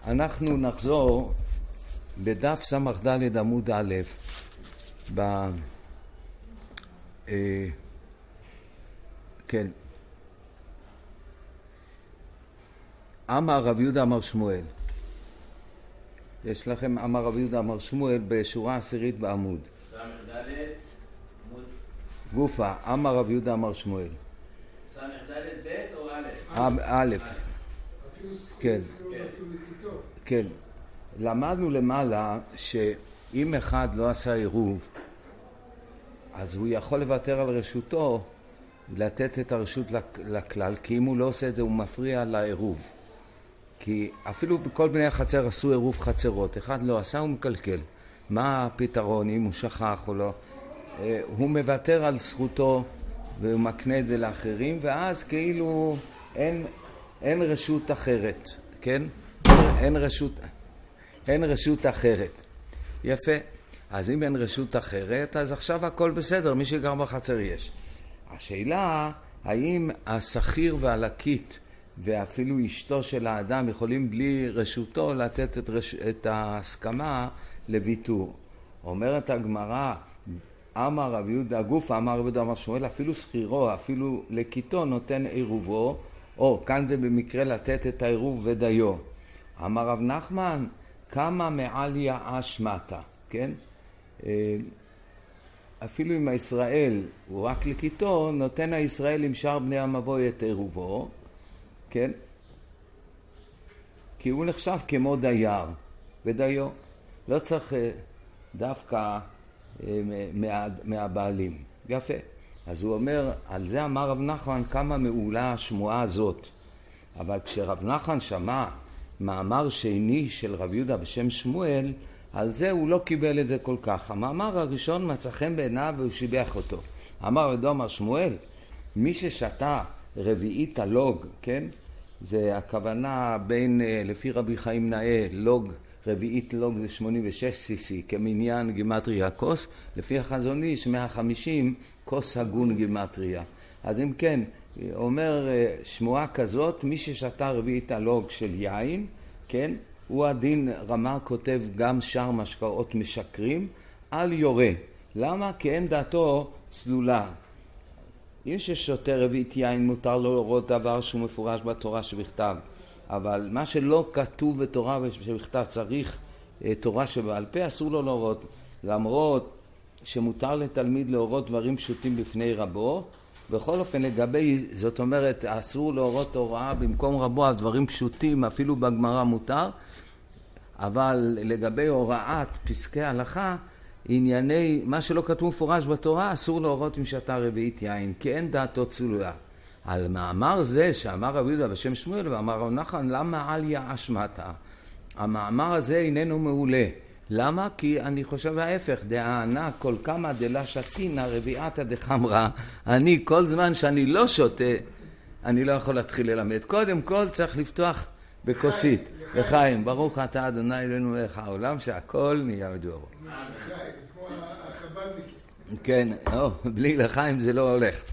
אנחנו נחזור בדף סמ"ד עמוד א' כן. אמר רב יהודה אמר שמואל. יש לכם אמר רב יהודה אמר שמואל בשורה עשירית בעמוד. סמ"ד עמוד גופה, אמר רב יהודה אמר שמואל. סמ"ד ב' או א'? א'. כן. כן. למדנו למעלה שאם אחד לא עשה עירוב, אז הוא יכול לוותר על רשותו, לתת את הרשות לכלל, כי אם הוא לא עושה את זה הוא מפריע לעירוב. כי אפילו בכל בני החצר עשו עירוב חצרות, אחד לא עשה הוא מקלקל. מה הפתרון אם הוא שכח או לא? הוא מוותר על זכותו והוא מקנה את זה לאחרים, ואז כאילו אין רשות אחרת, כן? אין רשות אחרת. יפה. אז אם אין רשות אחרת, אז עכשיו הכל בסדר, מי שגר בחצר יש. השאלה, האם השכיר והלקית ואפילו אשתו של האדם יכולים בלי רשותו לתת את ההסכמה לוויתור? אומרת הגמרא, אמר רב יהודה גוף, אמר רב יהודה אמר שמואל, אפילו שכירו, אפילו לקיתו נותן עירובו, או כאן זה במקרה לתת את העירוב ודיו. אמר רב נחמן, כמה מעל יעש מטה, כן? אפילו אם הישראל הוא רק לקיתו, נותן הישראל עם שאר בני המבוי את עירובו, כן? כי הוא נחשב כמו דייר ודיו. לא צריך דווקא מהבעלים. יפה. אז הוא אומר, על זה אמר רב נחמן כמה מעולה השמועה הזאת. אבל כשרב נחמן שמע מאמר שני של רב יהודה בשם שמואל, על זה הוא לא קיבל את זה כל כך. המאמר הראשון מצא חן בעיניו והוא שיבח אותו. אמר רב יהודה אמר שמואל, מי ששתה רביעית הלוג, כן? זה הכוונה בין, לפי רבי חיים נאה, לוג, רביעית לוג זה 86 cc, כמניין גימטריה כוס, לפי החזון איש 150 כוס הגון גימטריה. אז אם כן, אומר שמועה כזאת, מי ששתה רביעית הלוג של יין, כן? הוא הדין רמה כותב גם שאר משקאות משקרים, על יורה. למה? כי אין דעתו צלולה. אם ששותה רביעית יין מותר לו לראות דבר שהוא מפורש בתורה שבכתב. אבל מה שלא כתוב בתורה שבכתב צריך תורה שבעל פה, אסור לו להורות. למרות שמותר לתלמיד להורות דברים פשוטים בפני רבו, בכל אופן לגבי, זאת אומרת, אסור להורות הוראה במקום רבו על דברים פשוטים, אפילו בגמרא מותר, אבל לגבי הוראת פסקי הלכה, ענייני, מה שלא כתוב מפורש בתורה, אסור להורות עם שתה רביעית יין, כי אין דעתו צלויה. על מאמר זה שאמר רב יהודה בשם שמואל ואמר רב נחמן, למה על יעש מטה? המאמר הזה איננו מעולה. למה? כי אני חושב ההפך, דענה כל כמה דלה שתינה רביעתה דחמרה, אני כל זמן שאני לא שותה, אני לא יכול להתחיל ללמד. קודם כל צריך לפתוח בכוסית. לחיים, ברוך אתה אדוני אלוהינו מלך העולם שהכל נהיה בדברו. לחיים, זה כמו החב"דניקים. כן, בלי לחיים זה לא הולך.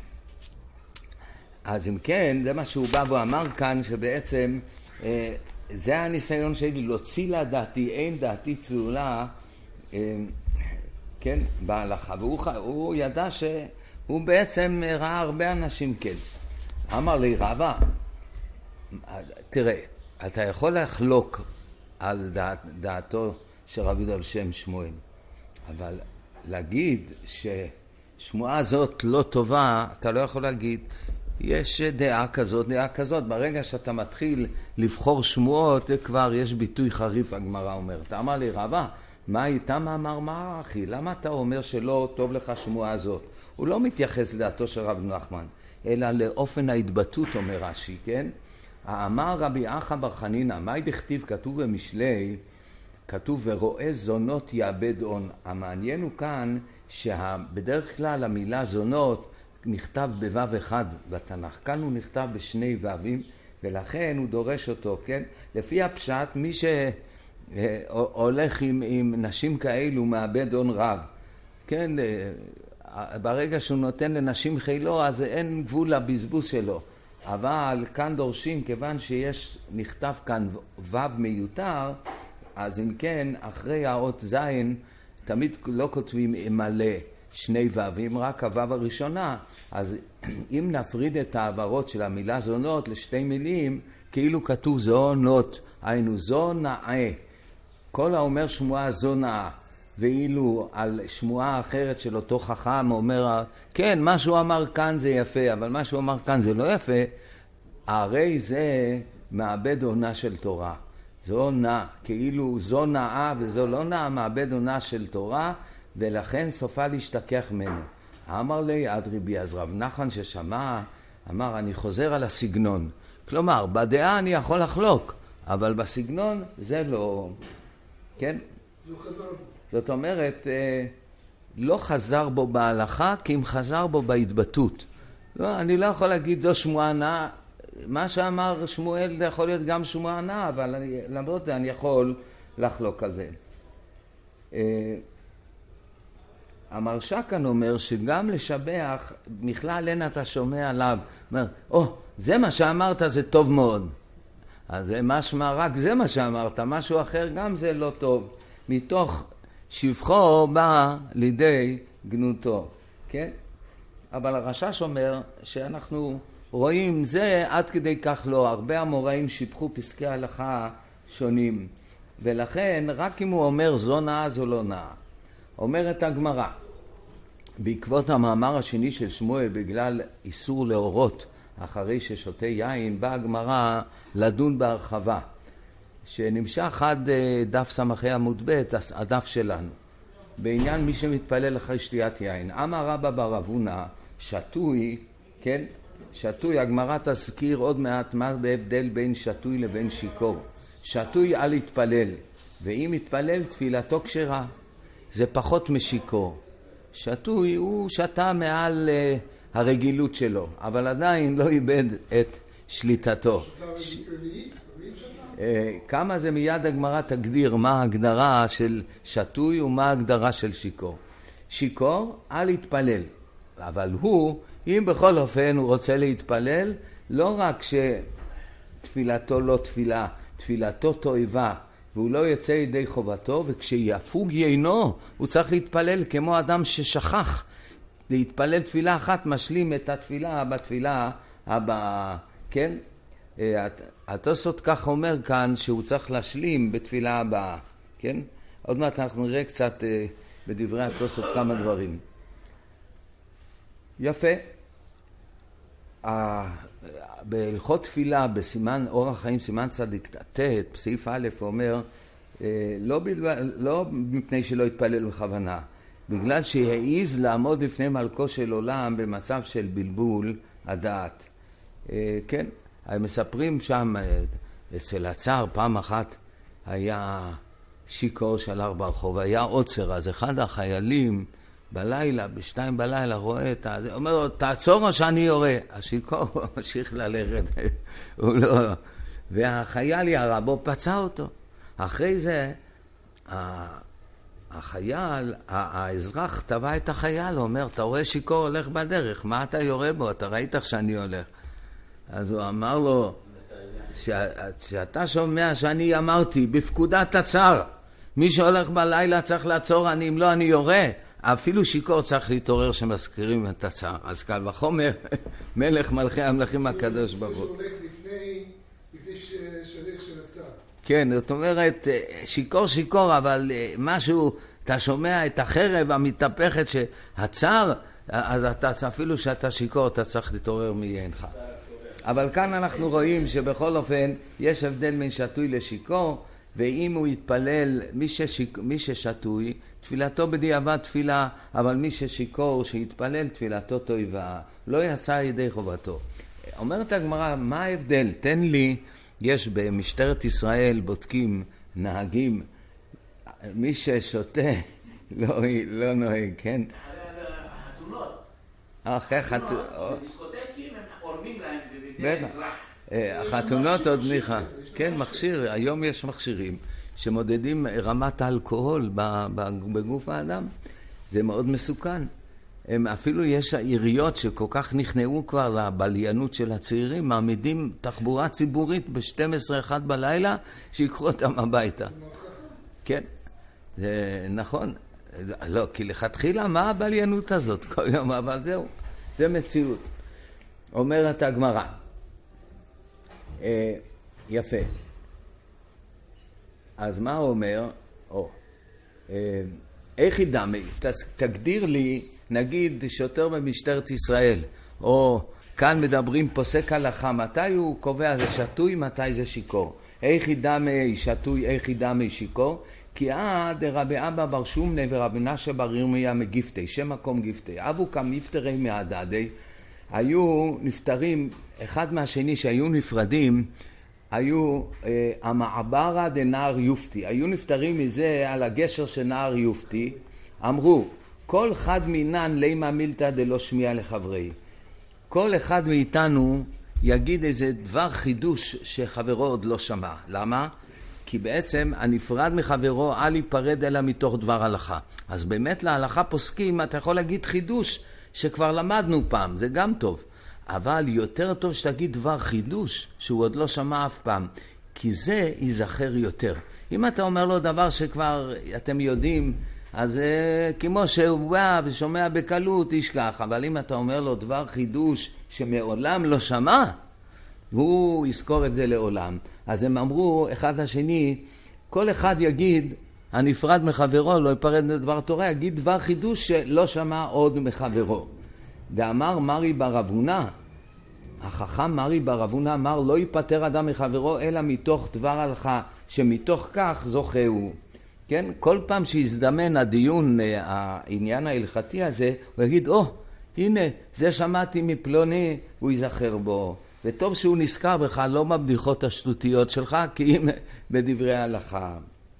אז אם כן, זה מה שהוא בא ואמר כאן, שבעצם זה הניסיון שלי, להוציא לדעתי, אין דעתי צלולה, כן, בהלכה. והוא ידע שהוא בעצם ראה הרבה אנשים, כן. אמר לי, רבא, תראה, אתה יכול לחלוק על דעתו של רב יהודה בשם שמואל, אבל להגיד ששמועה הזאת לא טובה, אתה לא יכול להגיד, יש דעה כזאת, דעה כזאת. ברגע שאתה מתחיל לבחור שמועות, כבר יש ביטוי חריף, הגמרא אומרת. אמר לי, רבא, מה איתה מאמר מה, אחי? למה אתה אומר שלא טוב לך שמועה הזאת? הוא לא מתייחס לדעתו של רב נחמן, אלא לאופן ההתבטאות, אומר רש"י, כן? אמר רבי אחא בר חנינא, מה דכתיב? כתוב במשלי, כתוב ורואה זונות יאבד און. המעניין הוא כאן שבדרך כלל המילה זונות נכתב בוו אחד בתנ"ך, כאן הוא נכתב בשני וווים, ולכן הוא דורש אותו, כן? לפי הפשט, מי שהולך עם נשים כאלו מאבד הון רב, כן? ברגע שהוא נותן לנשים חילו, אז אין גבול לבזבוז שלו. אבל כאן דורשים, כיוון שיש, נכתב כאן ו' מיותר, אז אם כן, אחרי האות זין, תמיד לא כותבים מלא שני ו"ים, רק הו"ב הראשונה. אז אם נפריד את העברות של המילה זונות לשתי מילים, כאילו כתוב זונות, היינו זו נאה. כל האומר שמועה זו נאה, ואילו על שמועה אחרת של אותו חכם אומר, כן, מה שהוא אמר כאן זה יפה, אבל מה שהוא אמר כאן זה לא יפה, הרי זה מאבד עונה של תורה. זו נאה, כאילו זו נאה וזו לא נאה, מאבד עונה של תורה, ולכן סופה להשתכח ממנו. אמר לי אדריבי, אז רב נחמן ששמע, אמר, אני חוזר על הסגנון. כלומר, בדעה אני יכול לחלוק, אבל בסגנון זה לא, כן? זאת אומרת, לא חזר בו בהלכה, כי אם חזר בו בהתבטאות. לא, אני לא יכול להגיד זו שמועה נאה, מה שאמר שמואל זה יכול להיות גם שמועה נאה, אבל למרות זה אני יכול לחלוק על זה. המרש"א כאן אומר שגם לשבח, בכלל אין אתה שומע עליו, אומר, זה מה שאמרת זה טוב מאוד. אז זה משמע רק זה מה שאמרת, משהו אחר גם זה לא טוב. מתוך שבחו בא לידי גנותו, כן? אבל הרש"ש אומר שאנחנו רואים זה עד כדי כך לא, הרבה המוראים שיבחו פסקי הלכה שונים, ולכן רק אם הוא אומר זו נאה זו לא נאה. אומרת הגמרא, בעקבות המאמר השני של שמואל בגלל איסור להורות אחרי ששותה יין, באה הגמרא לדון בהרחבה, שנמשך עד דף סמכי עמוד ב', הדף שלנו, בעניין מי שמתפלל אחרי שתיית יין. אמר רבא בר אבונה, שתוי, כן? שתוי, הגמרא תזכיר עוד מעט מה בהבדל בין שתוי לבין שיקור. שתוי אל יתפלל, ואם יתפלל תפילתו כשרה, זה פחות משיקור. שתוי הוא שתה מעל הרגילות שלו, אבל עדיין לא איבד את שליטתו. כמה זה מיד הגמרא תגדיר מה ההגדרה של שתוי ומה ההגדרה של שיקור. שיקור אל יתפלל, אבל הוא, אם בכל אופן הוא רוצה להתפלל, לא רק שתפילתו לא תפילה, תפילתו תועבה, והוא לא יוצא ידי חובתו, וכשיפוג יינו, הוא צריך להתפלל כמו אדם ששכח. להתפלל תפילה אחת, משלים את התפילה בתפילה הבאה, כן? התוספות כך אומר כאן, שהוא צריך להשלים בתפילה הבאה, כן? עוד מעט אנחנו נראה קצת בדברי התוספות כמה דברים. יפה. בהלכות תפילה, בסימן אורח חיים, סימן צדיק ת', בסעיף א', אומר, לא מפני שלא יתפלל בכוונה, בגלל שהעיז לעמוד לפני מלכו של עולם במצב של בלבול הדעת. כן, מספרים שם, אצל הצער פעם אחת היה שיקור שהלך ברחוב, היה עוצר, אז אחד החיילים בלילה, בשתיים בלילה, רואה את זה, אומר לו, תעצור או שאני יורה. השיקור ממשיך ללכת, הוא לא, והחייל ירה בו, פצע אותו. אחרי זה, החייל, האזרח תבע את החייל, הוא אומר, אתה רואה שיקור הולך בדרך, מה אתה יורה בו? אתה ראית שאני הולך. אז הוא אמר לו, שאתה שומע שאני אמרתי, בפקודת הצער, מי שהולך בלילה צריך לעצור, אם לא אני יורה. אפילו שיקור צריך להתעורר שמזכירים את הצער. אז קל וחומר, מלך מלכי המלכים הקדוש ברוך הוא. זה הולך לפני שליח של הצער. כן, זאת אומרת, שיקור, אבל משהו, אתה שומע את החרב המתהפכת שהצער, אז אפילו שאתה שיקור, אתה צריך להתעורר מיינך. אבל כאן אנחנו רואים שבכל אופן יש הבדל בין שתוי לשיקור, ואם הוא יתפלל, מי ששתוי, תפילתו בדיעבד תפילה, אבל מי ששיקור שיתפלל תפילתו תועבה, לא יצא ידי חובתו. אומרת הגמרא, מה ההבדל? תן לי, יש במשטרת ישראל בודקים נהגים, מי ששותה לא נוהג, כן? חתונות. אחרי חתונות. בדיסקוטקים הם עורבים להם בבידי האזרח. החתונות עוד ניחא. כן, מכשיר, היום יש מכשירים שמודדים רמת האלכוהול בגוף האדם. זה מאוד מסוכן. הם אפילו יש עיריות שכל כך נכנעו כבר לבליינות של הצעירים, מעמידים תחבורה ציבורית ב-12-1 בלילה, שיקחו אותם הביתה. כן, זה נכון. לא, כי לכתחילה מה הבליינות הזאת כל יום, אבל זהו, זה מציאות. אומרת הגמרא. יפה. אז מה הוא אומר? איך ידמי? תגדיר לי, נגיד שוטר במשטרת ישראל, או כאן מדברים פוסק הלכה, מתי הוא קובע זה שתוי, מתי זה שיקור? איך ידמי שתוי, איך ידמי שיקור? כי עד רבי אבא בר שומנה ורבי נשה בר ירמיה מגיפתי, שם מקום גיפתי, אבו כמפטרי מהדדי, היו נפטרים אחד מהשני, שהיו נפרדים, היו המעברה דנהר יופתי, היו נפטרים מזה על הגשר של נהר יופתי, אמרו, כל אחד מינן לימה מילתא דלא שמיע לחברי. כל אחד מאיתנו יגיד איזה דבר חידוש שחברו עוד לא שמע. למה? כי בעצם הנפרד מחברו אל ייפרד אלא מתוך דבר הלכה. אז באמת להלכה פוסקים, אתה יכול להגיד חידוש שכבר למדנו פעם, זה גם טוב. אבל יותר טוב שתגיד דבר חידוש שהוא עוד לא שמע אף פעם, כי זה ייזכר יותר. אם אתה אומר לו דבר שכבר אתם יודעים, אז כמו שהוא בא ושומע בקלות ישכח, אבל אם אתה אומר לו דבר חידוש שמעולם לא שמע, הוא יזכור את זה לעולם. אז הם אמרו אחד לשני, כל אחד יגיד, הנפרד מחברו לא ייפרד לדבר תורה, יגיד דבר חידוש שלא שמע עוד מחברו. ואמר מרי בר אבונה, החכם מרי בר אבונה אמר, לא ייפטר אדם מחברו אלא מתוך דבר הלכה, שמתוך כך זוכהו. כן? כל פעם שיזדמן הדיון, העניין ההלכתי הזה, הוא יגיד, הנה, זה שמעתי מפלוני, הוא ייזכר בו. וטוב שהוא נזכר בך, לא בבדיחות השטותיות שלך, כי אם בדברי ההלכה.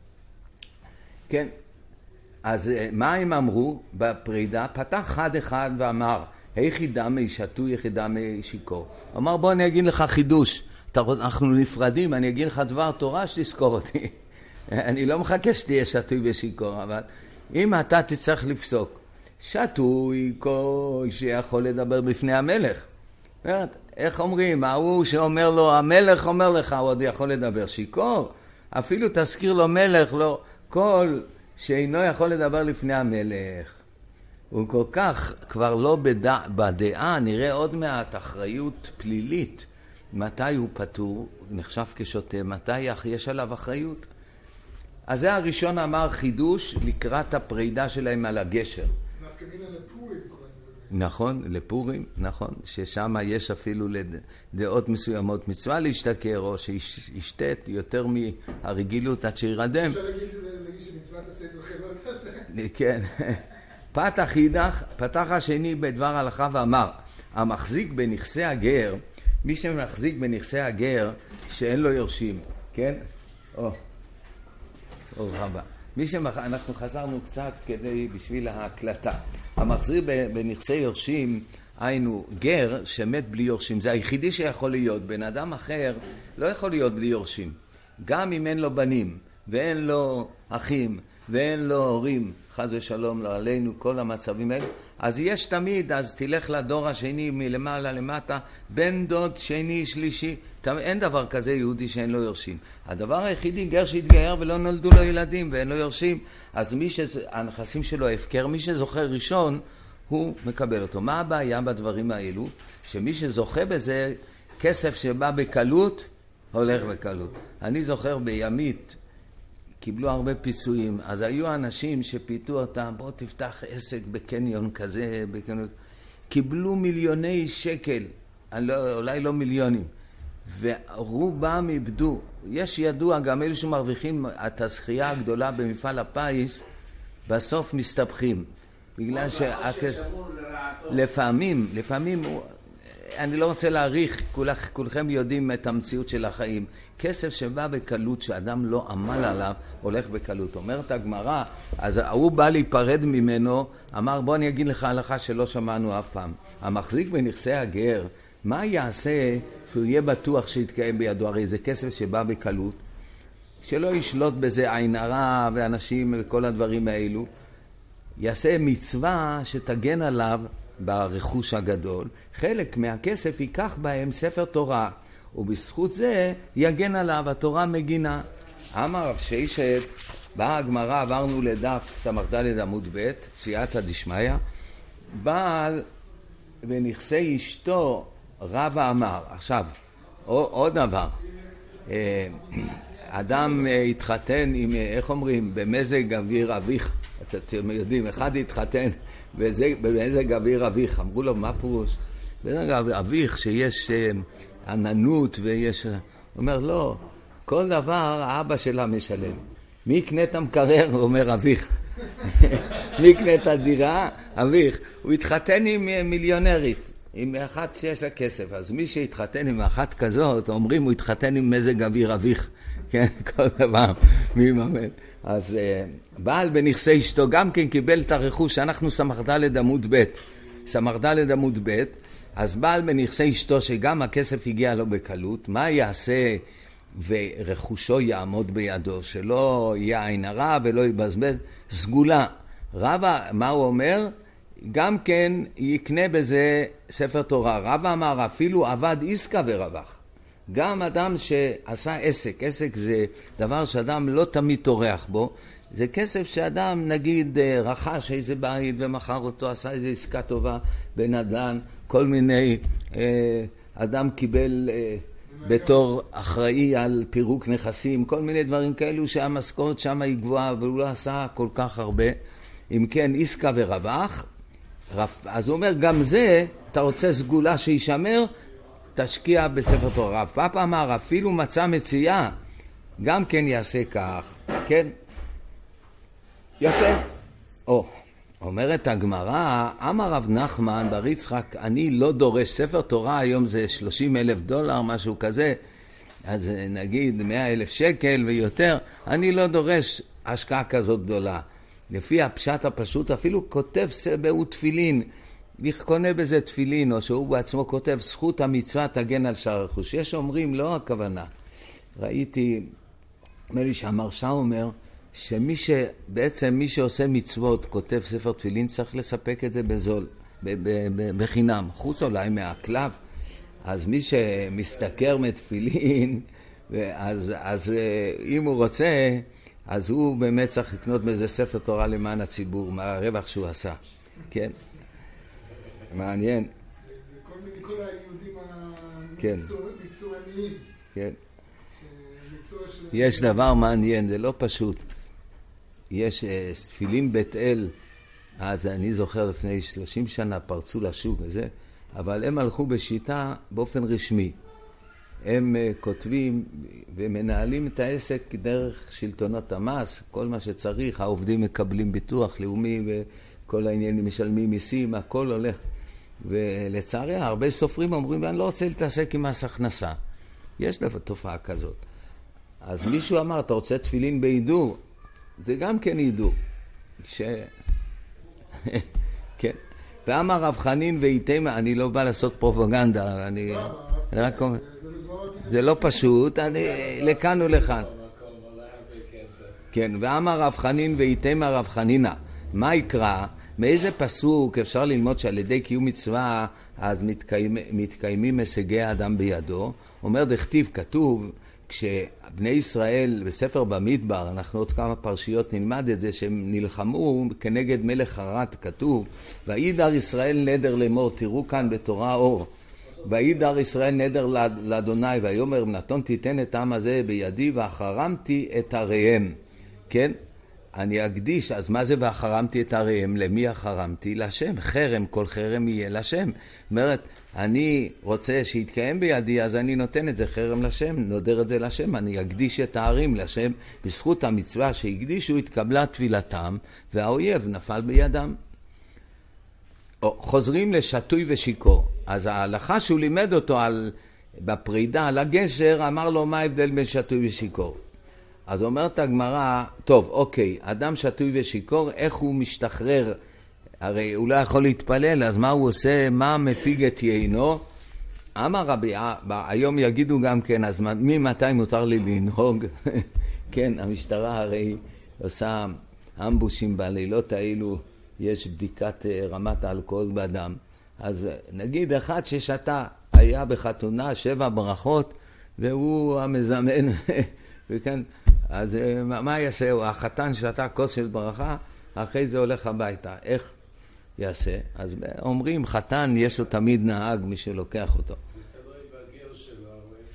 כן? אז מה הם אמרו בפרידה? פתח חד אחד ואמר, היחידה מי שתו, יחידה מי שיקור. אמר, בוא אני אגיד לך חידוש. אנחנו נפרדים, אני אגיד לך דבר תורה שתזכור אותי. אני לא מחכה שתהיה שתוי ושיקור, אבל אם אתה תצטרך לפסוק, שתוי כל שיכול לדבר בפני המלך. איך אומרים? ההוא שאומר לו, המלך אומר לך, הוא עוד יכול לדבר שיקור. אפילו תזכיר לו מלך, לא, כל שאינו יכול לדבר לפני המלך. הוא כל כך כבר לא בדעה, נראה עוד מעט אחריות פלילית. מתי הוא פטור, נחשב כשוטה, מתי יש עליו אחריות? אז זה הראשון אמר חידוש לקראת הפרידה שלהם על הגשר. נפקמינה לפורים. נכון, לפורים, נכון, ששם יש אפילו לדעות מסוימות מצווה להשתכר, או שישתת יותר מהרגילות עד שירדם. אפשר להגיד שמצוות עשה וחלות עשה. כן. פתח השני בדבר הלכה ואמר, המחזיק בנכסי הגר, מי שמחזיק בנכסי הגר שאין לו יורשים, כן? רבה. אנחנו חזרנו קצת בשביל ההקלטה. המחזיק בנכסי יורשים, היינו גר שמת בלי יורשים, זה היחידי שיכול להיות. בן אדם אחר לא יכול להיות בלי יורשים. גם אם אין לו בנים, ואין לו אחים, ואין לו הורים, חס ושלום לא עלינו, כל המצבים האלה, אז יש תמיד, אז תלך לדור השני מלמעלה למטה, בן דוד שני שלישי, אין דבר כזה יהודי שאין לו יורשים. הדבר היחידי, גר שהתגייר ולא נולדו לו ילדים ואין לו יורשים, אז הנכסים שלו הפקר, מי שזוכר ראשון, הוא מקבל אותו. מה הבעיה בדברים האלו? שמי שזוכה בזה, כסף שבא בקלות, הולך בקלות. אני זוכר בימית, קיבלו הרבה פיצויים, אז היו אנשים שפיתו אותם, בוא תפתח עסק בקניון כזה, קיבלו מיליוני שקל, אולי לא מיליונים, ורובם איבדו. יש ידוע, גם אלו שמרוויחים את הזכייה הגדולה במפעל הפיס, בסוף מסתבכים. בגלל לפעמים, אני לא רוצה להעריך, כולכם יודעים את המציאות של החיים. כסף שבא בקלות, שאדם לא עמל עליו, הולך בקלות. אומרת הגמרא, אז הוא בא להיפרד ממנו, אמר בוא אני אגיד לך הלכה שלא שמענו אף פעם. המחזיק בנכסי הגר, מה יעשה שהוא יהיה בטוח שיתקיים בידו? הרי זה כסף שבא בקלות, שלא ישלוט בזה עין הרע ואנשים וכל הדברים האלו. יעשה מצווה שתגן עליו ברכוש הגדול. חלק מהכסף ייקח בהם ספר תורה, ובזכות זה יגן עליו, התורה מגינה. אמר רב ששת, באה הגמרא, עברנו לדף סמ"ד עמוד ב', סייעתא דשמיא, בעל בנכסי אשתו רבא אמר. עכשיו, עוד דבר, אדם התחתן עם, איך אומרים, במזג אוויר אביך. אתם יודעים, אחד התחתן במזג אוויר אביך. אמרו לו, מה פירוש? במזג אוויר אביך שיש עננות ויש... הוא אומר, לא, כל דבר האבא שלה משלם. מי יקנה את המקרר? הוא אומר, אביך. מי יקנה את הדירה? אביך. הוא התחתן עם מיליונרית, עם אחת שיש לה כסף. אז מי שהתחתן עם אחת כזאת, אומרים, הוא התחתן עם מזג אוויר אביך. כן, כל דבר, מי יממן. אז בעל בנכסי אשתו גם כן קיבל את הרכוש, שאנחנו סמ"ד עמוד ב', סמ"ד עמוד ב', אז בעל בנכסי אשתו שגם הכסף הגיע לו בקלות, מה יעשה ורכושו יעמוד בידו, שלא יהיה עין הרע ולא יבזבז? סגולה. רבא, מה הוא אומר? גם כן יקנה בזה ספר תורה. רבא אמר, אפילו עבד עסקה ורווח. גם אדם שעשה עסק, עסק זה דבר שאדם לא תמיד תורח בו, זה כסף שאדם נגיד רכש איזה בית ומחר אותו, עשה איזה עסקה טובה בנדל"ן, כל מיני, אדם קיבל בתור אחראי על פירוק נכסים, כל מיני דברים כאלו שהמשכורת שם היא גבוהה, אבל הוא לא עשה כל כך הרבה. אם כן, עסקה ורווח, אז הוא אומר, גם זה, אתה רוצה סגולה שישמר, תשקיע בספר תורה. רב פאפא אמר, אפילו מצא מציאה, גם כן יעשה כך. כן? יפה. אומרת הגמרא, אמר רב נחמן בר יצחק, אני לא דורש ספר תורה, היום זה $30,000, משהו כזה, אז נגיד 100,000 שקל ויותר, אני לא דורש השקעה כזאת גדולה. לפי הפשט הפשוט, אפילו כותב סבהו תפילין, קונה בזה תפילין, או שהוא בעצמו כותב, זכות המצווה תגן על שאר רכוש. יש אומרים, לא הכוונה. ראיתי, נדמה לי שהמרשה אומר, שבעצם מי שעושה מצוות, כותב ספר תפילין, צריך לספק את זה בזול, בחינם, חוץ אולי מהקלב. אז מי שמסתכר מתפילין, אז אם הוא רוצה, אז הוא באמת צריך לקנות בזה ספר תורה למען הציבור, מהרווח שהוא עשה. כן? מעניין. זה כל היהודים המקצועניים. כן. יש דבר מעניין, זה לא פשוט. יש תפילין בית אל, אז אני זוכר לפני 30 שנה פרצו לשוק וזה, אבל הם הלכו בשיטה באופן רשמי. הם כותבים ומנהלים את העסק דרך שלטונות המס, כל מה שצריך, העובדים מקבלים ביטוח לאומי וכל העניינים משלמים מיסים, הכל הולך. ולצערי הרבה סופרים אומרים, אני לא רוצה להתעסק עם מס הכנסה. יש דבר תופעה כזאת. אז מישהו אמר, אתה רוצה תפילין בעידור? זה גם כן עידור. כן. ואמר רב חנין ואיתמה, אני לא בא לעשות פרופגנדה, אני רק אומר, זה לא פשוט, לכאן ולכאן. כן, ואמר רב חנין ואיתמה רב חנינה, מה יקרא? מאיזה פסוק אפשר ללמוד שעל ידי קיום מצווה אז מתקיימים הישגי האדם בידו? אומר דכתיב, כתוב, כשבני ישראל בספר במדבר, אנחנו עוד כמה פרשיות נלמד את זה, שהם נלחמו כנגד מלך חרת, כתוב, וידר ישראל נדר לאמור, תראו כאן בתורה אור, וידר ישראל נדר לאדוני, ויאמר נתון תיתן את העם הזה בידי ואחרמתי את עריהם. כן? אני אקדיש, אז מה זה ואחרמתי את עריהם? למי אחרמתי? לשם. חרם, כל חרם יהיה לשם. אומרת, אני רוצה שיתקיים בידי, אז אני נותן את זה חרם לשם, נודר את זה לשם, אני אקדיש את הערים לשם, בזכות המצווה שהקדישו התקבלה תפילתם, והאויב נפל בידם. חוזרים לשטוי ושיקור. אז ההלכה שהוא לימד אותו בפרידה על הגשר, אמר לו מה ההבדל בין שטוי ושיקור. אז אומרת הגמרא, טוב, אוקיי, אדם שטוי ושיקור, איך הוא משתחרר? הרי הוא לא יכול להתפלל, אז מה הוא עושה? מה מפיג את יינו? אמר רבי, היום יגידו גם כן, אז ממתי מותר לי לנהוג? כן, המשטרה הרי עושה אמבושים בלילות האלו, יש בדיקת רמת האלכוהול בדם. אז נגיד אחד ששתה, היה בחתונה 7 ברכות, והוא המזמן, וכן, אז מה יעשה? החתן שתה כוס של ברכה, אחרי זה הולך הביתה. איך יעשה? אז אומרים, חתן יש לו תמיד נהג, מי שלוקח אותו. זה תלוי בגיל שלו,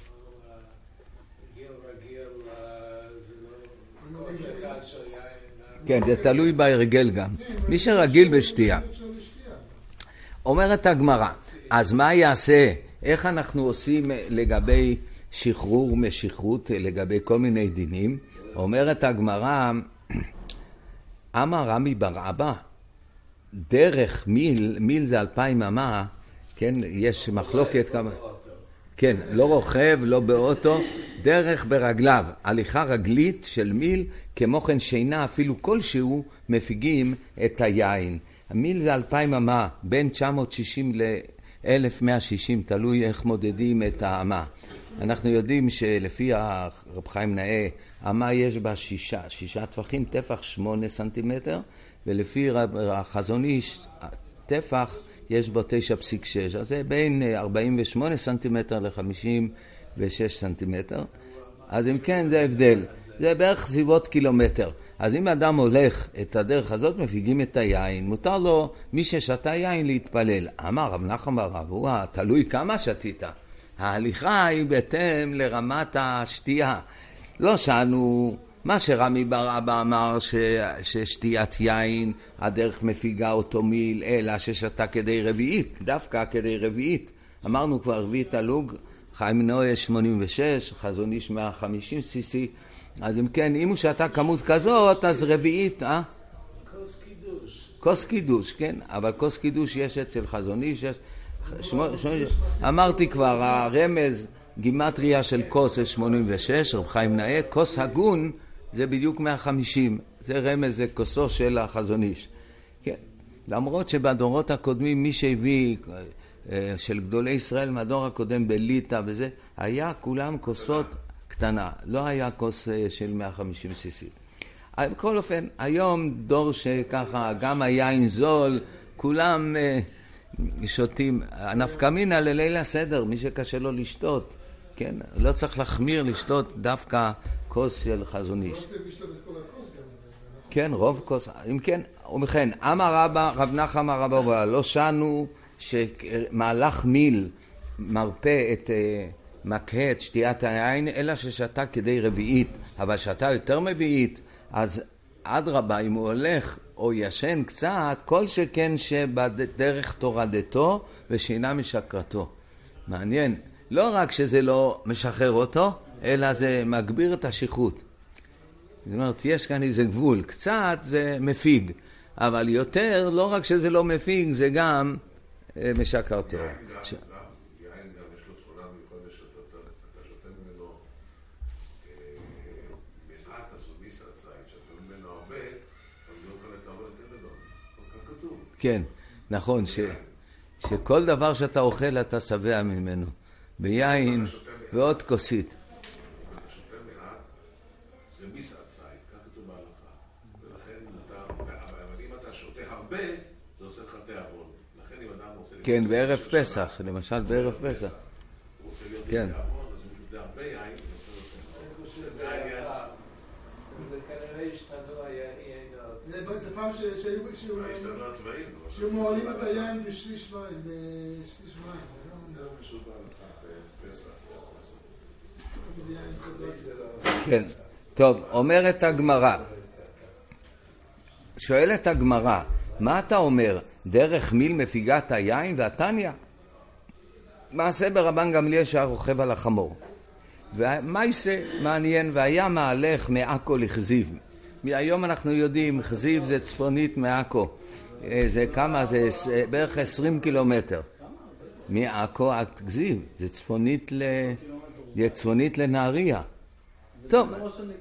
גיל רגיל, זה לא כוס אחד של יין. כן, זה תלוי בהרגל גם. מי שרגיל בשתייה. אומרת הגמרא, אז מה יעשה? איך אנחנו עושים לגבי שחרור משכרות, לגבי כל מיני דינים? אומרת הגמרא, אמר רמי בר אבא, דרך מיל זה 2000 אמה, כן, יש מחלוקת כמה, כן, לא רוכב, לא באוטו, דרך ברגליו, הליכה רגלית של מיל, כמו כן שינה אפילו כלשהו מפיגים את היין. המיל זה 2000 אמה, בין 960 ל-1160, תלוי איך מודדים את האמה. אנחנו יודעים שלפי רב חיים נאה, אמה יש בה 6 טפחים, טפח 8 סנטימטר, ולפי החזון איש, טפח יש בו 9.6, אז זה בין 48 סנטימטר ל-56 סנטימטר. אז אם כן, זה הבדל. זה בערך סביבות קילומטר. אז אם אדם הולך את הדרך הזאת, מפיגים את היין. מותר לו, מי ששתה יין, להתפלל. אמר רב נחמן בר אבא, תלוי כמה שתית. ההליכה היא בהתאם לרמת השתייה. לא שאנו, מה שרמי בר אבא אמר ששתיית יין, הדרך מפיגה אותו מיל, אלא ששתה כדי רביעית, דווקא כדי רביעית. אמרנו כבר רביעית הלוג, חיים נועה 86, חזון איש 150 cc. אז אם כן, אם הוא שתה כמות כזאת, אז רביעית, כוס קידוש. כוס קידוש, כן, אבל כוס קידוש יש אצל חזון איש, אמרתי כבר, הרמז גימטריה של כוס זה 86, רב חיים נאה, כוס הגון זה בדיוק 150, זה רמז, זה כוסו של החזון איש. כן, למרות שבדורות הקודמים מי שהביא של גדולי ישראל מהדור הקודם בליטה וזה, היה כולם כוסות קטנה, לא היה כוס של 150 cc. בכל אופן, היום דור שככה גם היין זול, כולם שותים, הנפקמינה לליל הסדר, מי שקשה לו לשתות, כן, לא צריך להחמיר לשתות דווקא כוס של חזון איש. כן, רוב כוס, אם כן, ומכן, אמר רב נחמן בר אבא, לא שנו שמהלך מיל מרפא את מקהה את שתיית היין, אלא ששתה כדי רביעית, אבל שתה יותר מביעית, אז אדרבה, אם הוא הולך או ישן קצת, כל שכן שבדרך תורדתו ושינה משקרתו. מעניין, לא רק שזה לא משחרר אותו, אלא זה מגביר את השכרות. זאת אומרת, יש כאן איזה גבול, קצת זה מפיג, אבל יותר, לא רק שזה לא מפיג, זה גם משקר אותו. יין גם יש לו תכונה מיוחדת שאתה שותה ממנו מעט, אז הוא מיסה צייד, שאתה ממנו הרבה, אבל לא יכול לתאר יותר גדול. כך כתוב. כן, נכון, שכל דבר שאתה אוכל אתה שבע ממנו. ביין ועוד כוסית. אתה שותה מעט, זה מיסה צייד, כך כתוב בהלכה. ולכן מותר, אבל אם אתה שותה הרבה, זה עושה לך תיאבון. כן, בערב פסח, למשל בערב פסח. הוא רוצה להיות כן. בתיאבון, אז הוא שותה הרבה יין, הוא עושה לו זה כנראה השתנו היינות. זה פעם השתנו הצבעים. שהיו מועלים את היין בשליש מים. זה לא משהו בהלכה, בפסח. זה יין חזק. כן, טוב, אומרת הגמרא, שואלת הגמרא, מה אתה אומר? דרך מיל מפיגת היין והתניא? מעשה ברבן גמליאל שהרוכב על החמור. ומייסה מעניין, והיה מהלך מעכו לכזיב. מהיום אנחנו יודעים, כזיב זה צפונית מעכו. זה כמה? זה בערך 20 קילומטר. מעכו עד כזיב, זה צפונית לנהריה. טוב.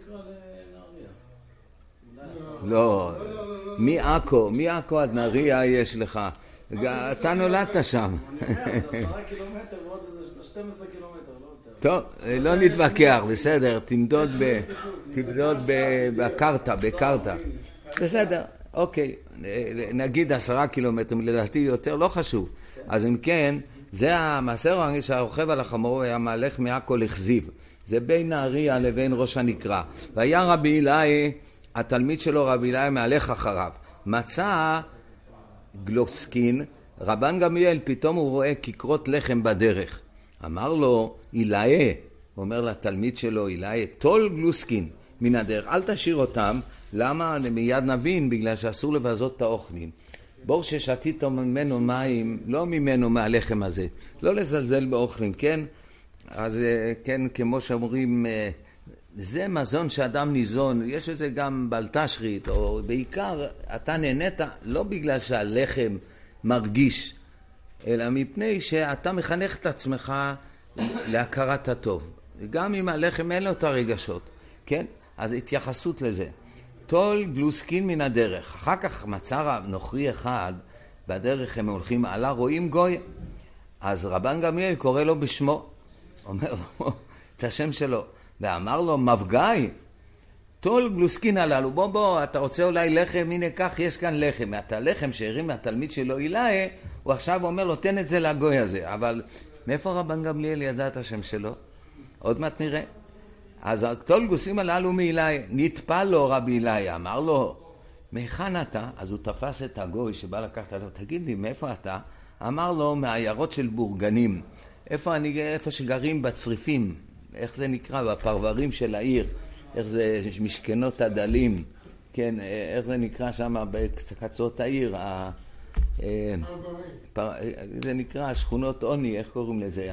לא, מעכו עד נהריה יש לך. אתה נולדת שם. אני אומר, זה 10 קילומטר ועוד איזה 12 קילומטר, לא יותר. טוב, לא נתווכח, בסדר, תמדוד בקרטה. בסדר, אוקיי, נגיד 10 קילומטרים, לדעתי יותר, לא חשוב. אז אם כן, זה המעשר הרגיל שהרוכב על החמור היה מהלך מעכו לכזיב. זה בין נהריה לבין ראש הנקרה. והיה רבי אילאי, התלמיד שלו רבי אילאי מהלך אחריו. מצא גלוסקין, רבן גמליאל, פתאום הוא רואה כיכרות לחם בדרך. אמר לו, אילאי, הוא אומר לתלמיד שלו, אילאי, טול גלוסקין מן הדרך, אל תשאיר אותם. למה? מיד נבין, בגלל שאסור לבזות את האוכלים. בור ששתית ממנו מים, לא ממנו מהלחם הזה, לא לזלזל באוכלים, כן? אז כן, כמו שאומרים, זה מזון שאדם ניזון, יש לזה גם בלטשרית, או בעיקר אתה נהנית לא בגלל שהלחם מרגיש, אלא מפני שאתה מחנך את עצמך להכרת הטוב. גם אם הלחם אין לו את הרגשות, כן? אז התייחסות לזה. טול גלוסקין מן הדרך. אחר כך מצא נוכרי אחד, בדרך הם הולכים עלה, רואים גוי. אז רבן גמליאל קורא לו בשמו, אומר לו את השם שלו, ואמר לו, מבגאי, טול גלוסקין הללו, בוא, אתה רוצה אולי לחם, הנה כך, יש כאן לחם. את הלחם שהרים מהתלמיד שלו אילאי, הוא עכשיו אומר לו, תן את זה לגוי הזה. אבל מאיפה רבן גמליאל ידע את השם שלו? עוד מעט נראה. אז טול גלוסקין הללו מאילאי, נטפל לו רבי אילאי, אמר לו, מהיכן אתה? אז הוא תפס את הגוי שבא לקחת עליו, תגיד לי, מאיפה אתה? אמר לו, מהעיירות של בורגנים. איפה שגרים בצריפים, איך זה נקרא? בפרברים של העיר, איך זה משכנות הדלים, כן, איך זה נקרא שם בקצות העיר, זה נקרא שכונות עוני, איך קוראים לזה?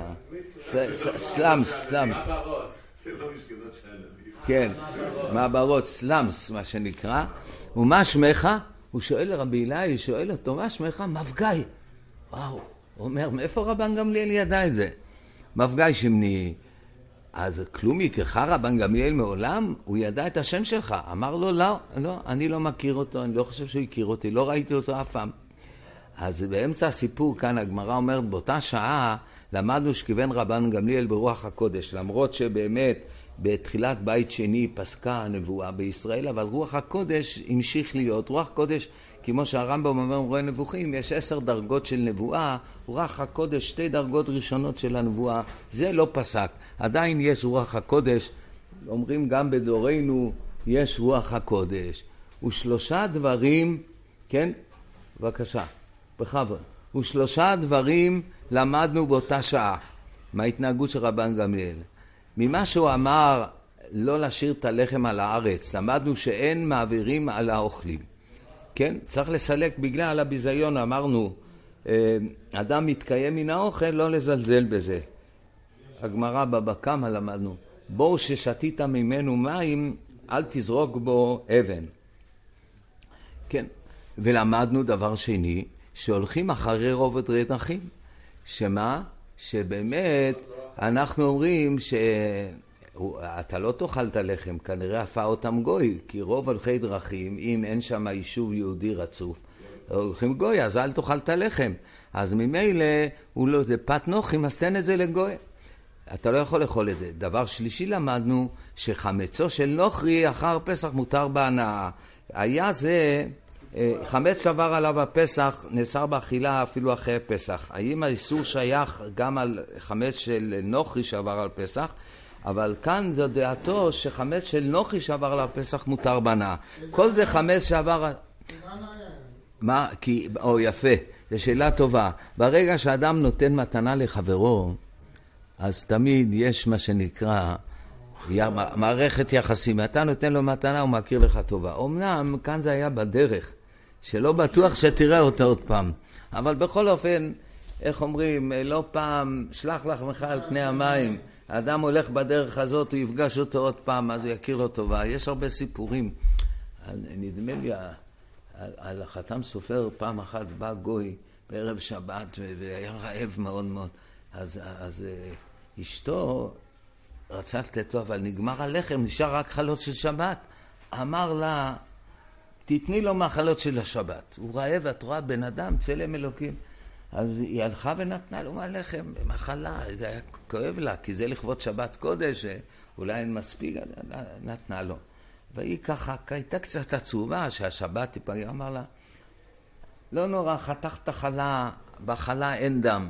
סלאמס. זה לא משכנות שהילדים. כן, מעברות, סלאמס, מה שנקרא. ומה שמך? הוא שואל לרבי אילאי, שואל אותו, מה שמך? מבגאי. וואו, הוא אומר, מאיפה רבן גמליאל ידע את זה? מבגאי שמני. אז כלום יקרך רבן גמליאל מעולם, הוא ידע את השם שלך. אמר לו, לא, אני לא מכיר אותו, אני לא חושב שהוא הכיר אותי, לא ראיתי אותו אף פעם. אז באמצע הסיפור כאן הגמרא אומרת, באותה שעה למדנו שכיוון רבן גמליאל ברוח הקודש, למרות שבאמת בתחילת בית שני פסקה הנבואה בישראל, אבל רוח הקודש המשיך להיות. רוח קודש, כמו שהרמב"ם אומר רואה נבוכים, יש 10 דרגות של נבואה, רוח הקודש 2 דרגות ראשונות של הנבואה, זה לא פסק. עדיין יש רוח הקודש, אומרים גם בדורנו יש רוח הקודש. ו3 דברים, כן? בבקשה, בכבוד. ו3 דברים למדנו באותה שעה, מההתנהגות של רבן גמליאל. ממה שהוא אמר לא להשאיר את הלחם על הארץ, למדנו שאין מעבירים על האוכלים. כן? צריך לסלק בגלל הביזיון, אמרנו, אדם מתקיים מן האוכל, לא לזלזל בזה. הגמרא בבא קמא למדנו, בור ששתית ממנו מים, אל תזרוק בו אבן. כן? ולמדנו דבר שני, שהולכים אחרי רובד דרכים. שמה? שבאמת אנחנו אומרים שאתה לא תאכל את הלחם, כנראה עפה אותם גוי, כי רוב הולכי דרכים, אם אין שם יישוב יהודי רצוף, הולכים גוי, אז אל תאכל את הלחם. אז ממילא, זה פת נוחים, אז תן את זה לגוי. אתה לא יכול לאכול את זה. דבר שלישי למדנו, שחמצו של נוכרי אחר פסח מותר בהנאה. היה זה, חמץ שעבר עליו הפסח, נאסר באכילה אפילו אחרי פסח. האם האיסור שייך גם על חמץ של נוכרי שעבר על פסח? אבל כאן זו דעתו שחמץ של נוכרי שעבר על הפסח מותר בהנאה. כל זה חמץ שעבר... מה? כי... יפה. זו שאלה טובה. ברגע שאדם נותן מתנה לחברו, אז תמיד יש מה שנקרא מערכת יחסים. אתה נותן לו מתנה, הוא מכיר לך טובה. אמנם כאן זה היה בדרך, שלא בטוח שתראה אותו עוד פעם. אבל בכל אופן, איך אומרים, לא פעם שלח לחמך על פני המים. האדם הולך בדרך הזאת, הוא יפגש אותו עוד פעם, אז הוא יכיר לו טובה. יש הרבה סיפורים. נדמה לי, על החתם סופר פעם אחת בא גוי בערב שבת, והיה רעב מאוד מאוד. אז אשתו רצה לתת לו, אבל נגמר הלחם, נשאר רק חלות של שבת. אמר לה, תתני לו מהחלות של השבת. הוא רעב, את רואה בן אדם, צלם אלוקים. אז היא הלכה ונתנה לו מהלחם במחלה. זה היה כואב לה, כי זה לכבוד שבת קודש, אולי אין מספיק, נתנה לו. והיא ככה, הייתה קצת עצובה שהשבת תיפגע, אמר לה, לא נורא, חתכת חלה, בחלה אין דם.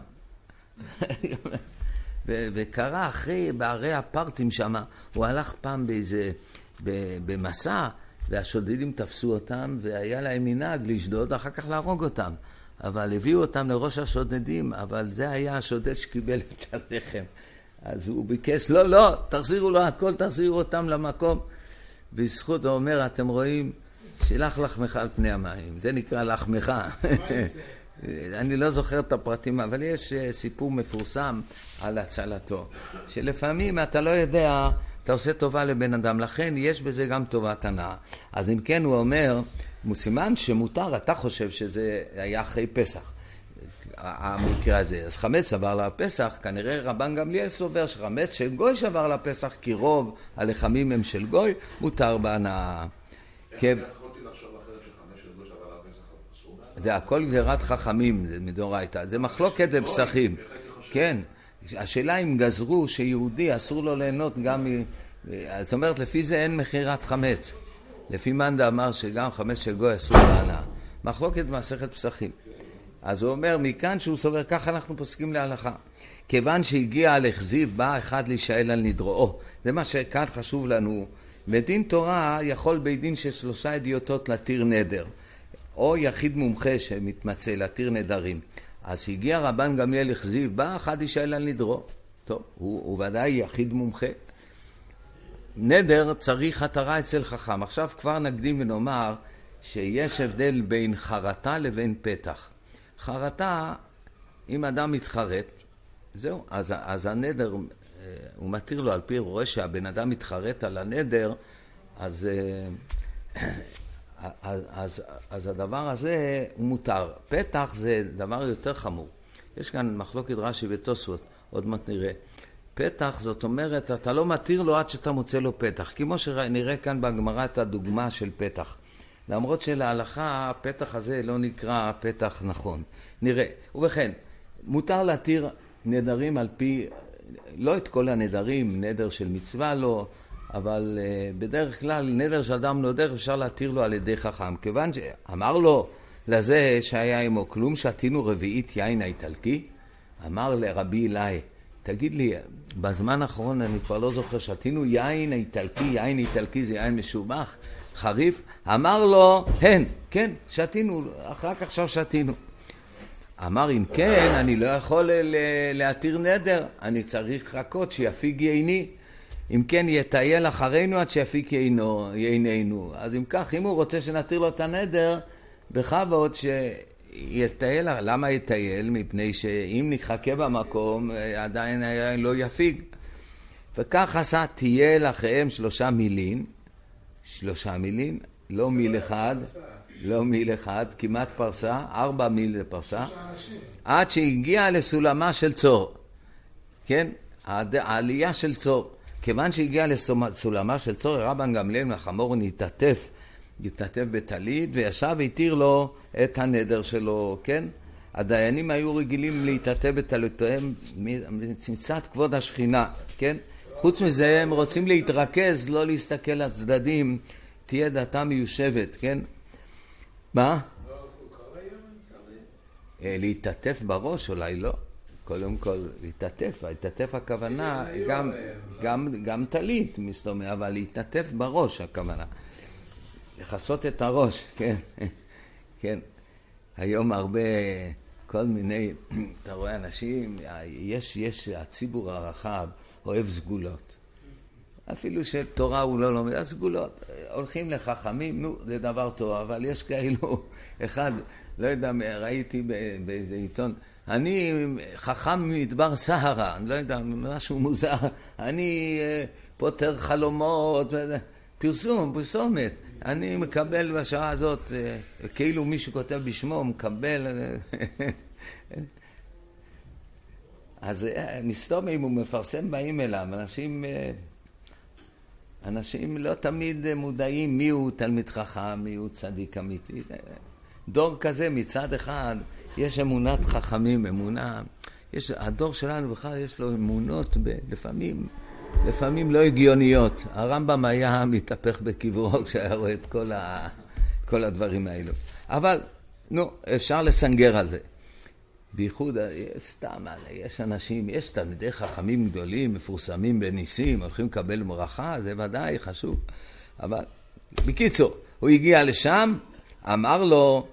וקרה אחרי, בערי הפרטים שם, הוא הלך פעם במסע, והשודדים תפסו אותם, והיה להם מנהג לשדוד, אחר כך להרוג אותם. אבל הביאו אותם לראש השודדים, אבל זה היה השודד שקיבל את הלחם. אז הוא ביקש, לא, תחזירו לו הכל, תחזירו אותם למקום. בזכות הוא אומר, אתם רואים, שילח לחמך על פני המים. זה נקרא לחמך. אני לא זוכר את הפרטים, אבל יש סיפור מפורסם על הצלתו. שלפעמים אתה לא יודע, אתה עושה טובה לבן אדם, לכן יש בזה גם טובת הנאה. אז אם כן הוא אומר, סימן שמותר, אתה חושב שזה היה אחרי פסח. המקרה הזה. אז חמץ עבר לפסח, כנראה רבן גמליאל סובר שחמץ של גוי שעבר לפסח, כי רוב הלחמים הם של גוי, מותר בהנאה. איך יכולתי לחשוב אחרת שחמץ של גוי שעבר לפסח אסור? זה הכל גזירת חכמים, זה מדאורייתא. זה מחלוקת בפסחים. כן. השאלה אם גזרו שיהודי אסור לו ליהנות גם זאת אומרת, לפי זה אין מכירת חמץ. לפי מנדה אמר שגם חמץ של גוי אסור בהנאה. מחלוקת במסכת פסחים. אז הוא אומר, מכאן שהוא סובר, ככה אנחנו פוסקים להלכה. כיוון שהגיע על הכזיב, בא אחד להישאל על נדרו. זה מה שכאן חשוב לנו. בדין תורה יכול בדין של 3 אדיוטות להתיר נדר. או יחיד מומחה שמתמצא להתיר נדרים. אז הגיע רבן גמליאל הכזיב, בא אחד להישאל על נדרו. טוב, הוא ודאי יחיד מומחה. נדר צריך התרה אצל חכם. עכשיו כבר נקדים ונאמר שיש הבדל בין חרטה לבין פתח. חרטה, אם אדם מתחרט, זהו, אז הנדר, הוא מתיר לו על פי רואה שהבן אדם מתחרט על הנדר, אז הדבר הזה הוא מותר. פתח זה דבר יותר חמור. יש כאן מחלוקת רש"י ותוספות, עוד מעט נראה. פתח זאת אומרת, אתה לא מתיר לו עד שאתה מוצא לו פתח, כמו שנראה כאן בגמרא את הדוגמה של פתח. למרות שלהלכה הפתח הזה לא נקרא פתח נכון. נראה. ובכן, מותר להתיר נדרים על פי, לא את כל הנדרים, נדר של מצווה לא, אבל בדרך כלל נדר שאדם נודר אפשר להתיר לו על ידי חכם. כיוון שאמר לו לזה שהיה עמו, כלום שתינו רביעית יין האיטלקי, אמר לרבי אלי, תגיד לי, בזמן האחרון אני כבר לא זוכר, שתינו יין האיטלקי, יין איטלקי זה יין משובח, חריף, אמר לו, כן, שתינו, רק עכשיו שתינו. אמר, אם כן, אני לא יכול להתיר נדר, אני צריך לחכות שיפיג ייני. אם כן, יטייל אחרינו עד שיפיק יינינו. אז אם כך, אם הוא רוצה שנתיר לו את הנדר, בכבוד שיטייל. למה יטייל? מפני שאם נחכה במקום, עדיין לא יפיג. וכך עשה, טייל אחריהם 3 מילין, 3 מילין, לא מיל אחד, לא מיל אחד, כמעט פרסה, 4 מיל לפרסה, עד שהגיע לסולמה של צור. כן? העלייה של צור. כיוון שהגיע לסולמה של צור, רבן גמליאל מהחמור נתעטף בטלית, וישב והתיר לו את הנדר שלו, כן? הדיינים היו רגילים להתעטף בטליתיהם מצד כבוד השכינה, כן? חוץ מזה הם רוצים להתרכז, לא להסתכל לצדדים, תהיה דעתה מיושבת, כן? מה? להתעטף בראש אולי לא. קודם כל להתעטף הכוונה, גם טלית מסתובב, אבל להתעטף בראש הכוונה. לחסות את הראש, כן. כן. היום הרבה, כל מיני, אתה רואה אנשים, יש הציבור הרחב, אוהב סגולות. אפילו של תורה הוא לא לומד, סגולות. הולכים לחכמים, נו, זה דבר טוב, אבל יש כאלו, אחד, לא יודע, ראיתי באיזה עיתון, אני חכם מדבר סהרה, אני לא יודע, משהו מוזר, אני פותר חלומות, פרסומת, אני מקבל בשעה הזאת, כאילו מישהו כותב בשמו, מקבל, אז מסתום אם הוא מפרסם באים אליו, אנשים לא תמיד מודעים מי הוא תלמיד חכם, מי הוא צדיק אמיתי, דור כזה מצד אחד, יש אמונת חכמים, אמונה, הדור שלנו בכלל יש לו אמונות לפעמים לפעמים לא הגיוניות. הרמב"ם היה מתהפך בקברו כשהיה רואה את כל הדברים האלו. אבל, נו, אפשר לסנגר על זה. בייחוד, סתם, יש אנשים, יש תלמידי חכמים גדולים, מפורסמים בניסים, הולכים לקבל ברכה, זה ודאי חשוב. אבל, בקיצור, הוא הגיע לשם, אמר לו,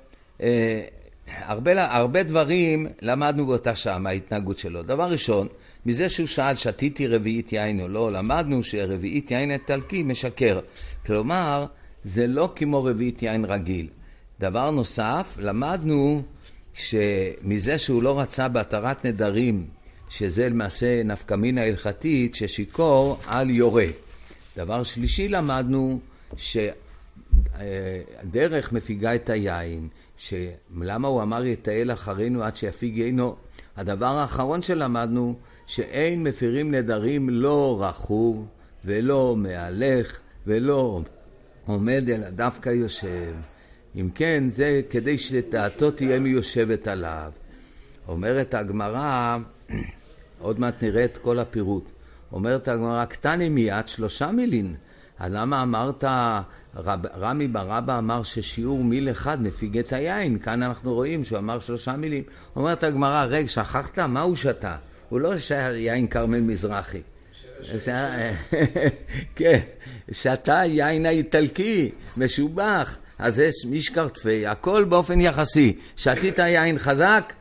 הרבה דברים למדנו באותה שעה מההתנהגות שלו. דבר ראשון, מזה שהוא שאל שתיתי רביעית יין או לא, למדנו שרביעית יין איטלקי משקר. כלומר, זה לא כמו רביעית יין רגיל. דבר נוסף, למדנו שמזה שהוא לא רצה בהתרת נדרים, שזה למעשה נפקמינה הלכתית, ששיקור על יורה. דבר שלישי, למדנו שדרך מפיגה את היין, למה הוא אמר יתעל אחרינו עד שיפיג יינו? הדבר האחרון שלמדנו, שאין מפירים נדרים לא רכוב ולא מהלך ולא עומד אלא דווקא יושב. אם כן, זה כדי שדעתו תהיה מיושבת עליו. אומרת הגמרא, עוד מעט נראה את כל הפירוט, אומרת הגמרא, קטני מיד 3 מילים. אז למה אמרת, רמי ברבא אמר ששיעור מיל אחד מפיג את היין, כאן אנחנו רואים שהוא אמר 3 מילים. אומרת הגמרא, רגע, שכחת? מה הוא שתה? הוא לא יין כרמל מזרחי. כן, שתה יין האיטלקי, משובח. אז יש משקר תפי, הכל באופן יחסי. שתית יין חזק,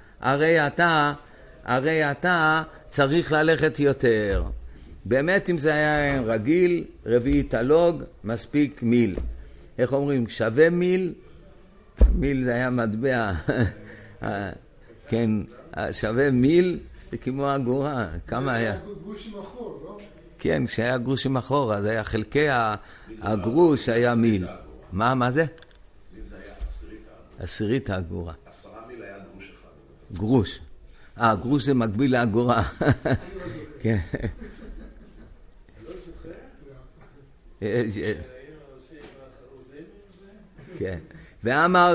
הרי אתה צריך ללכת יותר. באמת אם זה היה יין רגיל, רביעי תלוג, מספיק מיל. איך אומרים? שווה מיל? מיל זה היה מטבע. כן, שווה מיל, זה כמו אגורה. כמה היה? גרוש עם אחור, לא? כן, כשהיה גרוש עם אחור, אז היה חלקי הגרוש היה מיל. מה זה? זה היה 10 האגורה. 10 מיל היה גרוש אחד. גרוש. גרוש זה מקביל לאגורה. כן. לא זוכר? כן. ואמר,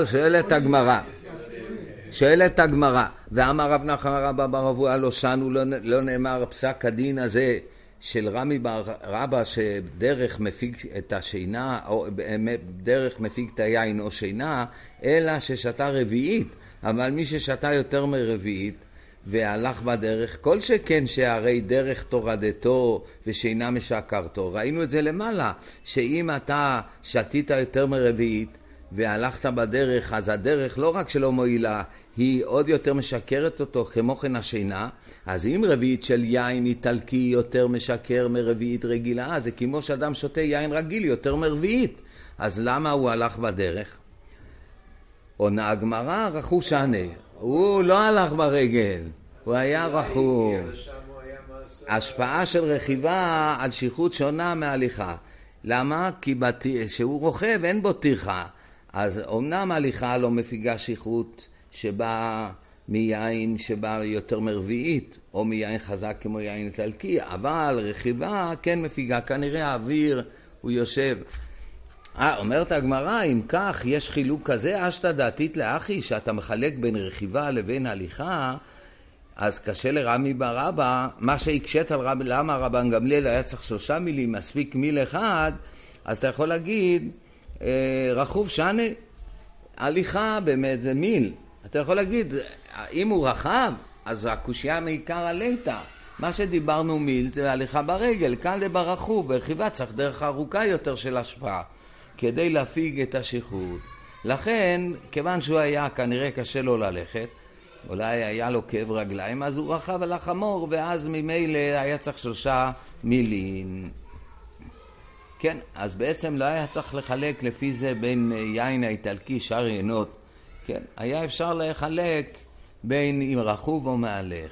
שואלת הגמרא, ואמר רב נחמן רבא בר אבוה לא שנו, לא נאמר פסק הדין הזה של רמי בר רבא שדרך מפיג את השינה, או דרך מפיג את היין או שינה, אלא ששתה רביעית. אבל מי ששתה יותר מרביעית והלך בדרך, כל שכן שהרי דרך תורדתו ושינה משקרתו. ראינו את זה למעלה, שאם אתה שתית יותר מרביעית והלכת בדרך, אז הדרך לא רק שלא מועילה, היא עוד יותר משקרת אותו, כמו כן השינה. אז אם רביעית של יין איטלקי יותר משקר מרביעית רגילה, זה כמו שאדם שותה יין רגיל יותר מרביעית. אז למה הוא הלך בדרך? עונה הגמרא, רכוב שנה. הוא לא הלך ברגל, הוא היה רכוב. השפעה של רכיבה על שכרות שונה מהליכה. למה? כי שהוא רוכב אין בו טרחה. אז אומנם הליכה לא מפיגה שכרות שבאה מיין שבא יותר מרביעית, או מיין חזק כמו יין איטלקי, אבל רכיבה כן מפיגה, כנראה האוויר, הוא יושב. אומרת הגמרא, אם כך יש חילוק כזה, אשתא דעתית לאחי, שאתה מחלק בין רכיבה לבין הליכה, אז קשה לרמי בר רבא, מה שהקשת על רבי, למה רבן גמליאל היה צריך 3 מילים, מספיק מיל אחד, אז אתה יכול להגיד, רכוב שנה, הליכה באמת זה מיל. אתה יכול להגיד, אם הוא רחב, אז הקושיה מעיקר עליתה. מה שדיברנו מיל זה הליכה ברגל, כאן זה ברכוב, ברכיבה צריך דרך ארוכה יותר של השפעה, כדי להפיג את השכרות. לכן, כיוון שהוא היה כנראה קשה לו ללכת, אולי היה לו כאב רגליים, אז הוא רכב על החמור, ואז ממילא היה צריך 3 מילים. כן, אז בעצם לא היה צריך לחלק לפי זה בין יין האיטלקי, שאר יינות. כן, היה אפשר לחלק בין אם רכוב או מהלך.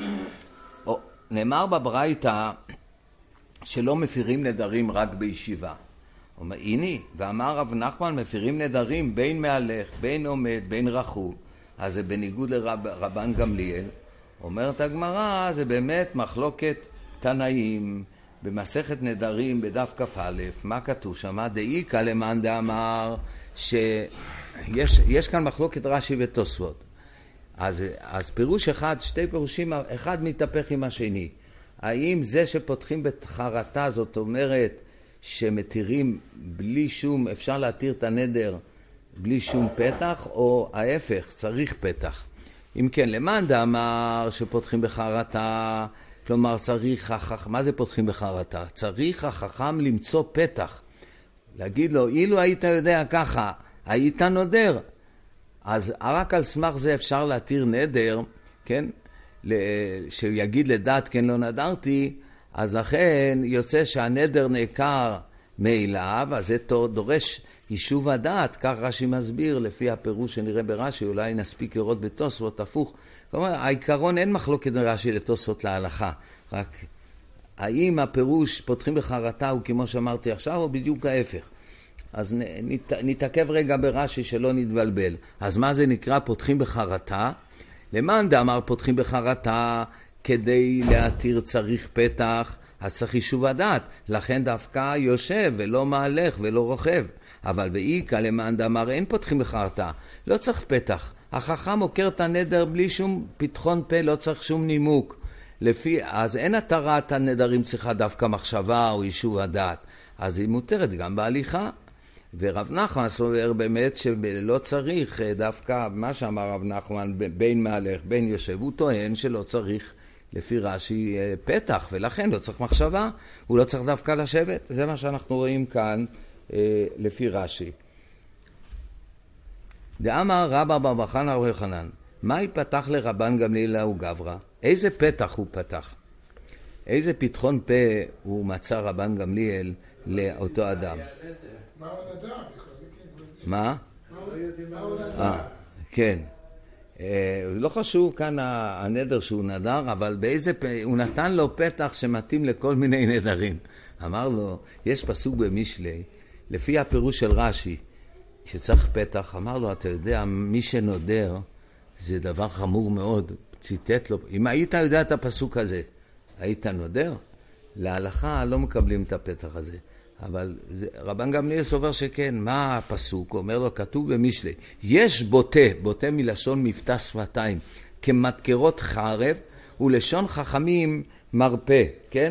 נאמר בברייתא שלא מפירים נדרים רק בישיבה. אומר, הנה, ואמר רב נחמן, מפירים נדרים בין מהלך, בין עומד, בין רכוב. אז זה בניגוד לרבן גמליאל. אומרת הגמרא, זה באמת מחלוקת תנאים. במסכת נדרים בדף כ"א, מה כתוב שם? דאיקא למאן דאמר שיש כאן מחלוקת רש"י ותוספות. אז פירוש אחד, 2 פירושים, אחד מתהפך עם השני. האם זה שפותחים בחרטה, זאת אומרת שמתירים בלי שום, אפשר להתיר את הנדר בלי שום פתח, או ההפך, צריך פתח? אם כן, למאן דאמר שפותחים בחרטה, כלומר צריך החכם, מה זה פותחים בחרטה? צריך החכם למצוא פתח. להגיד לו, אילו היית יודע ככה, היית נודר. אז רק על סמך זה אפשר להתיר נדר, כן? שהוא יגיד לדעת כן לא נדרתי, אז לכן יוצא שהנדר נעקר מאליו, אז זה דורש יישוב הדעת, כך רש"י מסביר לפי הפירוש שנראה ברש"י, אולי נספיק לראות בתוספות הפוך. כלומר, העיקרון אין מחלוקת רש"י לתוספות להלכה, רק האם הפירוש פותחים בחרטה הוא כמו שאמרתי עכשיו, או בדיוק ההפך? אז נתעכב רגע ברש"י שלא נתבלבל. אז מה זה נקרא פותחים בחרטה? למאן דאמר פותחים בחרטה כדי להתיר צריך פתח, אז צריך יישוב הדעת, לכן דווקא יושב ולא מהלך ולא רוכב. אבל ואיקה למאן דאמר אין פותחים בחרטה, לא צריך פתח, החכם עוקר את הנדר בלי שום פתחון פה, לא צריך שום נימוק. אז אין התרת הנדרים צריכה דווקא מחשבה או יישוב הדעת, אז היא מותרת גם בהליכה. ורב נחמן סובר באמת שלא צריך דווקא מה שאמר רב נחמן בין מהלך בין יושב, הוא טוען שלא צריך לפי רש"י פתח, ולכן לא צריך מחשבה, הוא לא צריך דווקא לשבת. זה מה שאנחנו רואים כאן לפי רש"י. דאמר רבא בר בר חנא רבי יוחנן, מה יפתח לרבן גמליאל וגברא? איזה פתח הוא פתח? איזה פתחון פה הוא מצא רבן גמליאל לאותו אדם? מה הוא נדע? מה? מה הוא נדע? כן. לא חשוב כאן הנדר שהוא נדר, אבל הוא נתן לו פתח שמתאים לכל מיני נדרים. אמר לו, יש פסוק במשלי, לפי הפירוש של רש"י, שצריך פתח, אמר לו, אתה יודע, מי שנודר, זה דבר חמור מאוד. ציטט לו, אם היית יודע את הפסוק הזה, היית נודר? להלכה לא מקבלים את הפתח הזה. אבל רבן גמליאל סובר שכן. מה הפסוק? אומר לו, כתוב במשלי, יש בוטה מלשון מבטא שפתיים, כמתקרות חרב, ולשון חכמים מרפא, כן?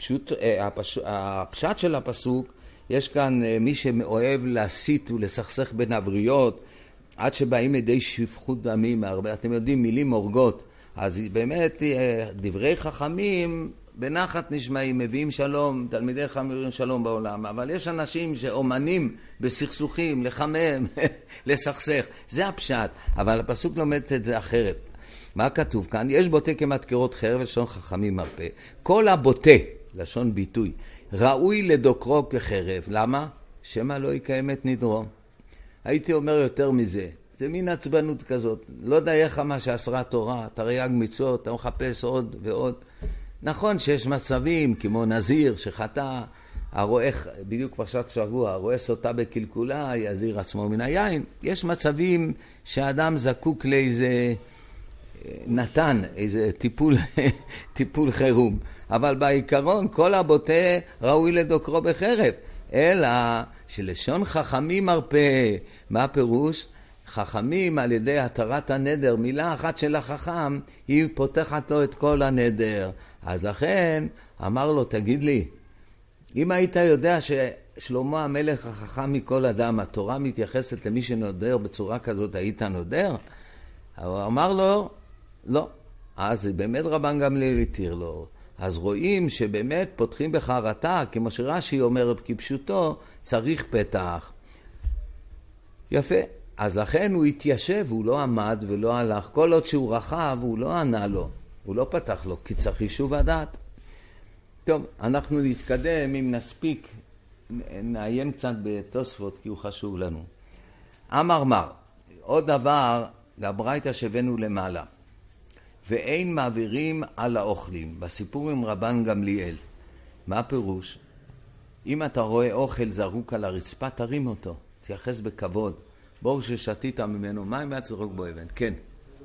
הפשט של הפסוק, יש כאן מי שאוהב להסית ולסכסך בין הבריות, עד שבאים לידי שפכות דמים, אתם יודעים, מילים הורגות, אז באמת דברי חכמים בנחת נשמעים, מביאים שלום, תלמידי חכמים שלום בעולם, אבל יש אנשים שאומנים בסכסוכים, לחמם, לסכסך, זה הפשט, אבל הפסוק לומד את זה אחרת. מה כתוב כאן? יש בוטה כמתקרות חרב ולשון חכמים מרפא. כל הבוטה, לשון ביטוי, ראוי לדוקרו כחרב. למה? שמה לא יקיים את נדרו. הייתי אומר יותר מזה, זה מין עצבנות כזאת, לא דייך מה שאסרה תורה, תרי"ג מצוות, אתה מחפש עוד ועוד. נכון שיש מצבים כמו נזיר שחטא, הרואה, בדיוק פרשת שבוע, הרואה סוטה בקלקולה, יזיר עצמו מן היין. יש מצבים שהאדם זקוק לאיזה נתן, איזה טיפול חירום. אבל בעיקרון כל הבוטה ראוי לדוקרו בחרב. אלא שלשון חכמים מרפא. מה הפירוש? חכמים על ידי התרת הנדר, מילה אחת של החכם, היא פותחת לו את כל הנדר. אז לכן אמר לו, תגיד לי, אם היית יודע ששלמה המלך החכם מכל אדם, התורה מתייחסת למי שנודר בצורה כזאת, היית נודר? הוא אמר לו, לא. אז באמת רבן גמליאל התיר לו. אז רואים שבאמת פותחים בחרטה, כמו שרש"י אומר כפשוטו, צריך פתח. יפה. אז לכן הוא התיישב, הוא לא עמד ולא הלך. כל עוד שהוא רחב, הוא לא ענה לו. הוא לא פתח לו, כי צריך יישוב הדעת. טוב, אנחנו נתקדם, אם נספיק, נעיין קצת בתוספות, כי הוא חשוב לנו. אמר מר, עוד דבר, לברייתא שהבאנו למעלה. ואין מעבירים על האוכלים. בסיפור עם רבן גמליאל. מה הפירוש? אם אתה רואה אוכל זרוק על הרצפה, תרים אותו. תייחס בכבוד. בור ששתית ממנו, מה אם היה זרוק בו אבן? כן.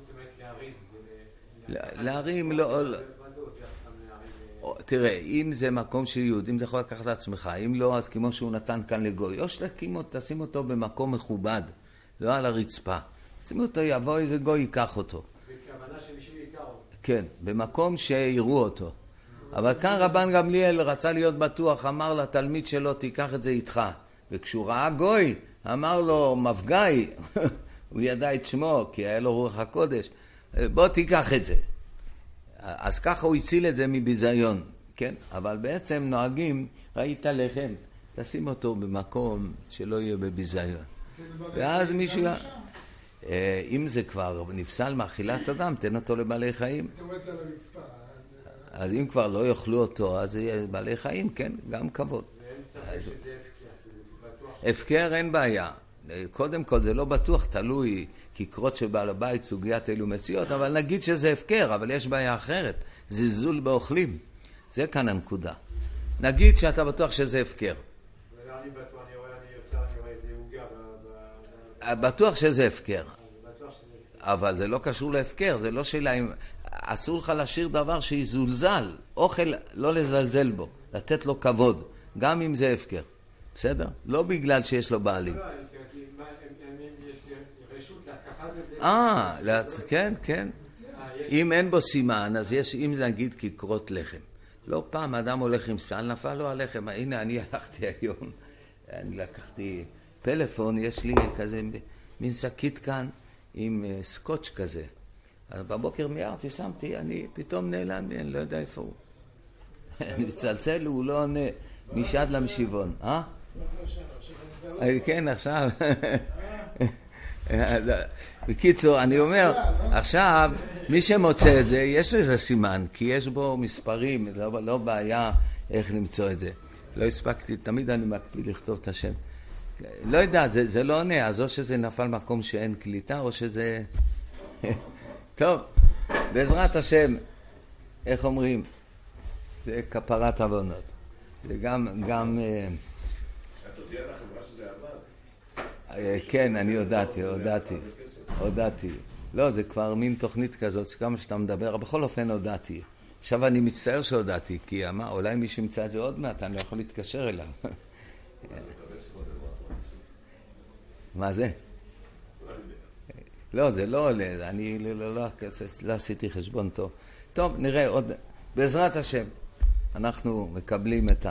להרים, לא... מה זה עושה להרים? תראה, אם זה מקום של יהודים, אתה יכול לקחת לעצמך. אם לא, אז כמו שהוא נתן כאן לגוי. או שתשים אותו במקום מכובד, לא על הרצפה. שים אותו, יבוא איזה גוי, ייקח אותו. בכוונה שמישהו ייקח אותו. כן, במקום שיראו אותו. אבל כאן רבן גמליאל רצה להיות בטוח, אמר לתלמיד שלו, תיקח את זה איתך. וכשהוא ראה גוי, אמר לו, מפגאי, הוא ידע את שמו, כי היה לו רוח הקודש, בוא תיקח את זה. אז ככה הוא הציל את זה מביזיון, כן? אבל בעצם נוהגים, ראית לחם, תשים אותו במקום שלא יהיה בביזיון. ואז מישהו... אם זה כבר נפסל מאכילת אדם, תן אותו לבעלי חיים. אז אם כבר לא יאכלו אותו, אז יהיה בעלי חיים, כן, גם כבוד. ואין ספק שזה הפקר. הפקר אין בעיה. קודם כל זה לא בטוח, תלוי כיכרות של בעל הבית, סוגיית אלו מציאות, אבל נגיד שזה הפקר, אבל יש בעיה אחרת. זלזול באוכלים. זה כאן הנקודה. נגיד שאתה בטוח שזה הפקר. אני בטוח, אני רואה איזה עוגה בטוח שזה הפקר. אבל זה לא קשור להפקר, זה לא שאלה אם... אסור לך להשאיר דבר שיזולזל. אוכל, לא לזלזל בו, לתת לו כבוד, גם אם זה הפקר. בסדר? לא בגלל שיש לו בעלים. יש לי רשות לקחת את זה. כן, כן. אם אין בו סימן, אז יש, אם זה נגיד כיכרות לחם. לא פעם אדם הולך עם סל, נפל לו הלחם. הנה, אני הלכתי היום, אני לקחתי פלאפון, יש לי כזה מין שקית כאן עם סקוץ' כזה. אז בבוקר מיהרתי, שמתי, אני פתאום נעלם, אני לא יודע איפה הוא. אני מצלצל, הוא לא עונה, משעד למשיבון. כן, עכשיו. בקיצור, אני אומר, עכשיו, מי שמוצא את זה, יש לזה סימן, כי יש בו מספרים, לא בעיה איך למצוא את זה. לא הספקתי, תמיד אני מקפיד לכתוב את השם. לא יודע, זה לא עונה, אז או שזה נפל מקום שאין קליטה, או שזה... טוב, בעזרת השם, איך אומרים? זה כפרת עוונות. זה גם... את הודיע לחברה שזה עבד? כן, אני הודעתי. לא, זה כבר מין תוכנית כזאת, שכמה שאתה מדבר, בכל אופן הודעתי. עכשיו אני מצטער שהודעתי, כי אולי מי שימצא את זה עוד מעט, אני לא יכול להתקשר אליו. מה זה? לא, זה לא עולה, אני לא עשיתי חשבון טוב. טוב, נראה עוד, בעזרת השם, אנחנו מקבלים את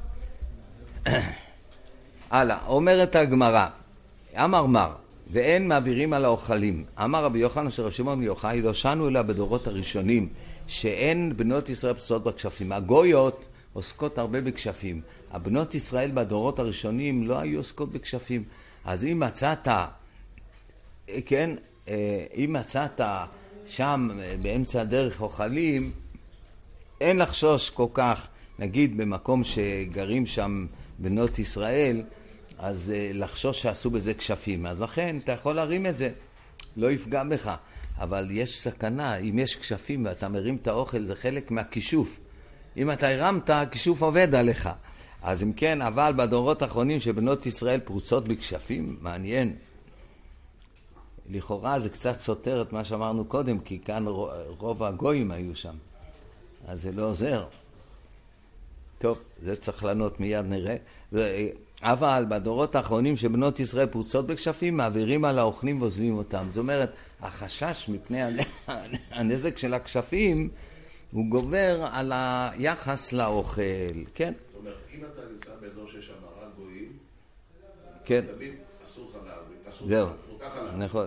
הלאה, אומרת הגמרא, אמר מר, ואין מעבירים על האוכלים. אמר רבי יוחנן של רב שמעון בן יוחאי, לא שנו אלא בדורות הראשונים, שאין בנות ישראל פצועות בכשפים. הגויות עוסקות הרבה בכשפים. הבנות ישראל בדורות הראשונים לא היו עוסקות בכשפים. אז אם מצאת, כן, אם מצאת שם באמצע הדרך אוכלים, אין לחשוש כל כך, נגיד במקום שגרים שם בנות ישראל, אז לחשוש שעשו בזה כשפים. אז לכן אתה יכול להרים את זה, לא יפגע בך. אבל יש סכנה, אם יש כשפים ואתה מרים את האוכל, זה חלק מהכישוף. אם אתה הרמת, הכישוף עובד עליך. אז אם כן, אבל בדורות האחרונים שבנות ישראל פרוצות בכשפים, מעניין. לכאורה זה קצת סותר את מה שאמרנו קודם, כי כאן רוב הגויים היו שם. אז זה לא עוזר. טוב, זה צריך לענות, מיד נראה. אבל בדורות האחרונים שבנות ישראל פרוצות בכשפים, מעבירים על האוכלים ועוזבים אותם. זאת אומרת, החשש מפני הנזק של הכשפים, הוא גובר על היחס לאוכל, כן? זאת אומרת, אם אתה נמצא באזור שיש שם רק גויים, כן. אז תמיד אסור לך להעביר, אסור זהו, לך, לא ככה להעביר. נכון. אבל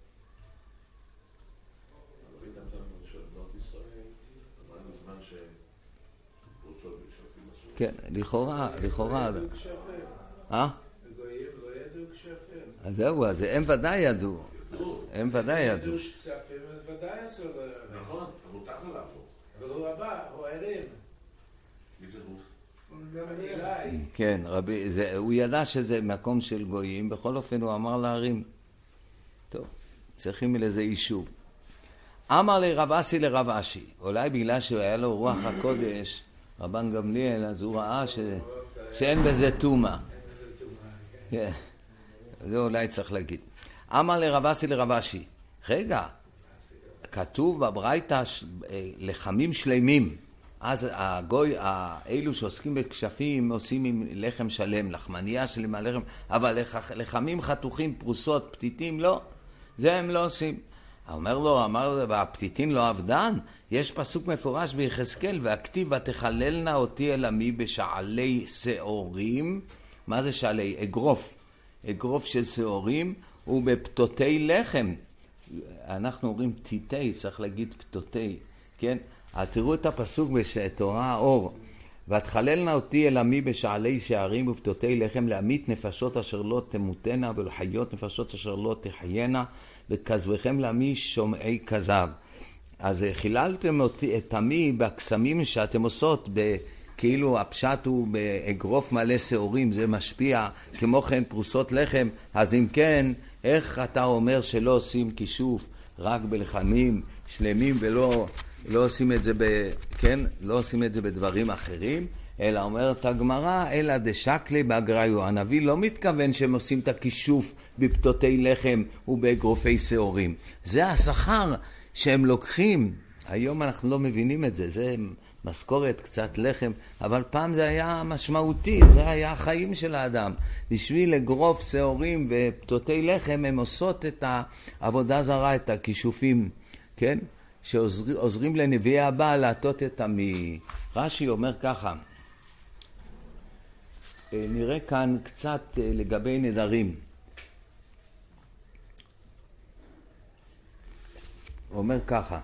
אם אתה נמצא של בנות ישראל, אבל בזמן שפרוצות בכשפים אסור. כן, לכאורה. גויים לא ידעו כשפים. זהו, אז הם ודאי ידעו. הם ודאי ידעו. ידעו שכספים, אז ודאי אסור לו. נכון, אבל מותר לך לעבור. אבל הוא עבר, הוא ערים. מי זה רות? אליי. כן, הוא ידע שזה מקום של גויים, בכל אופן הוא אמר להרים. טוב, צריכים לזה אישור. אמר לרב אסי לרב אשי, אולי בגלל שהיה לו רוח הקודש, רבן גמליאל, אז הוא ראה שאין בזה תומה. כן, זה אולי צריך להגיד. אמר לרב אסי לרב אשי, רגע, כתוב בברייתא לחמים שלמים, אז אלו שעוסקים בכשפים עושים עם לחם שלם, לחמניה שלמה, לחם, אבל לחמים חתוכים, פרוסות, פתיתים, לא, זה הם לא עושים. אמר לו, והפתיתים לא עבדן? יש פסוק מפורש ביחזקאל, והכתיב ותחללנה אותי אל עמי בשעלי שעורים. מה זה שעלי? אגרוף של שעורים ובפתותי לחם. אנחנו אומרים פתיתי, צריך להגיד פתותי, כן? תראו את הפסוק בתורה האור. ותחללנה אותי אל עמי בשעלי שערים ופתותי לחם להמית נפשות אשר לא תמותנה ולחיות נפשות אשר לא תחיינה וכזבכם לעמי שומעי כזב. אז חיללתם אותי את עמי בקסמים שאתם עושות כאילו הפשט הוא באגרוף מלא שעורים, זה משפיע, כמו כן פרוסות לחם. אז אם כן, איך אתה אומר שלא עושים כישוף רק בלחמים שלמים ולא עושים את זה לא עושים את זה בדברים אחרים? אלא אומרת הגמרא, אלא דשקלי באגראיו. הנביא לא מתכוון שהם עושים את הכישוף בפתותי לחם ובאגרופי שעורים. זה השכר שהם לוקחים. היום אנחנו לא מבינים את זה, זה משכורת, קצת לחם, אבל פעם זה היה משמעותי, זה היה החיים של האדם. בשביל אגרוף שעורים ופתותי לחם הם עושות את העבודה זרה, את הכישופים, כן? שעוזרים לנביאי הבא להטות את עמי. רש"י אומר ככה, נראה כאן קצת לגבי נדרים. הוא אומר ככה,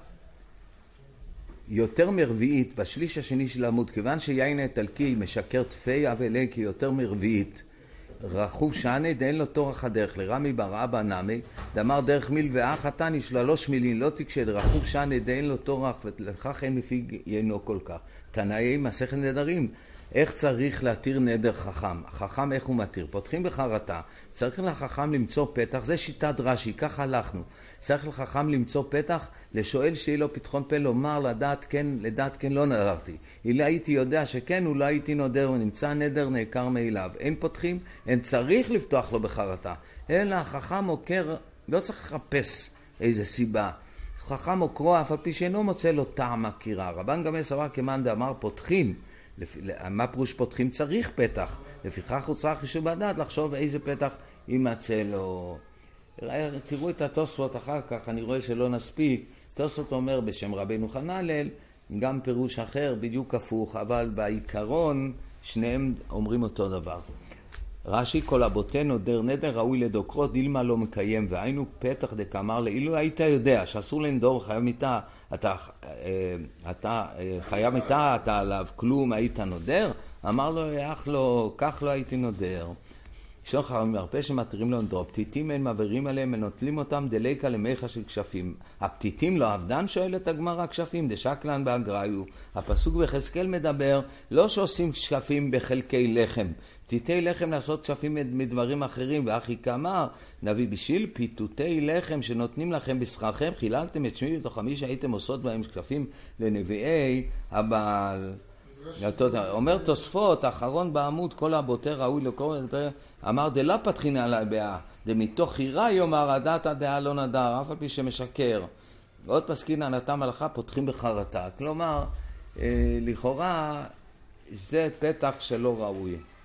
יותר מרביעית, בשליש השני של העמוד, כיוון שיין האיטלקי משקר תפי אבלי כי יותר מרביעית, רכוב שענה דאין לו תורך הדרך, לרמי בר אבא נמי, דאמר דרך מיל ואח התני 3 מילים, לא תקשד, רכוב שענה דאין לו תורך, ולכך אין לפי יינו כל כך. תנאי מסכת נדרים, איך צריך להתיר נדר חכם? החכם איך הוא מתיר? פותחים בחרטה, צריך לחכם למצוא פתח, זה שיטת רש"י, כך הלכנו. צריך לחכם למצוא פתח, לשואל שיהיה לו פתחון פה, לומר לדעת כן לא נדרתי. אילו הייתי יודע שכן, אולי הייתי נודר, ונמצא נדר נעקר מאליו. אין פותחים, אין צריך לפתוח לו בחרטה. אלא החכם עוקר, לא צריך לחפש איזה סיבה. חכם עוקרו, אף על פי שאינו מוצא לו טעם עקירה. רבן גמליאל סבר כמאן דאמר פותחים, מה פירוש פותחים? צריך פתח. לפיכך הוא צריך חישוב הדעת לחשוב איזה פתח יימצא לו. תראו את התוספות אחר כך, אני רואה שלא נספיק. תוספות אומר בשם רבינו חננאל, גם פירוש אחר, בדיוק הפוך, אבל בעיקרון שניהם אומרים אותו דבר. רש"י כל הבוטה נודר נדר ראוי לדוקרו דילמה לא מקיים, והיינו פתח דקאמר לאילו היית יודע שאסור לנדור חייב מיתה, אתה חייב מיתה, אתה עליו כלום, היית נודר? אמר לו, יח לו, כך לא הייתי נודר. ישון חכמים הרבה שמתירים לו נדור, פתיתים אין מעבירים עליהם, מנוטלים אותם דליקה למיכה של כשפים. הפתיתים לא עבדן? שואלת הגמרא, כשפים דשקלן באגראיו. הפסוק ביחזקאל מדבר, לא שעושים כשפים בחלקי לחם. פתיתי לחם לעשות כשפים מדברים אחרים, ואחי כאמר, נביא בשביל פיתותי לחם שנותנים לכם בשכרכם, חיללתם את שמי ותוכמי שהייתם עושות בהם כשפים לנביאי הבעל. אומר תוספות, האחרון בעמוד, כל הבוטה ראוי לקרוא, אמר דלה פתחין עלי באה, דמתוך חירה יאמר הדעת הדעה לא נדר, אף על פי שמשקר. ועוד פסקין ענתה מלאכה פותחים בחרטה. כלומר, לכאורה זה פתח שלא ראוי.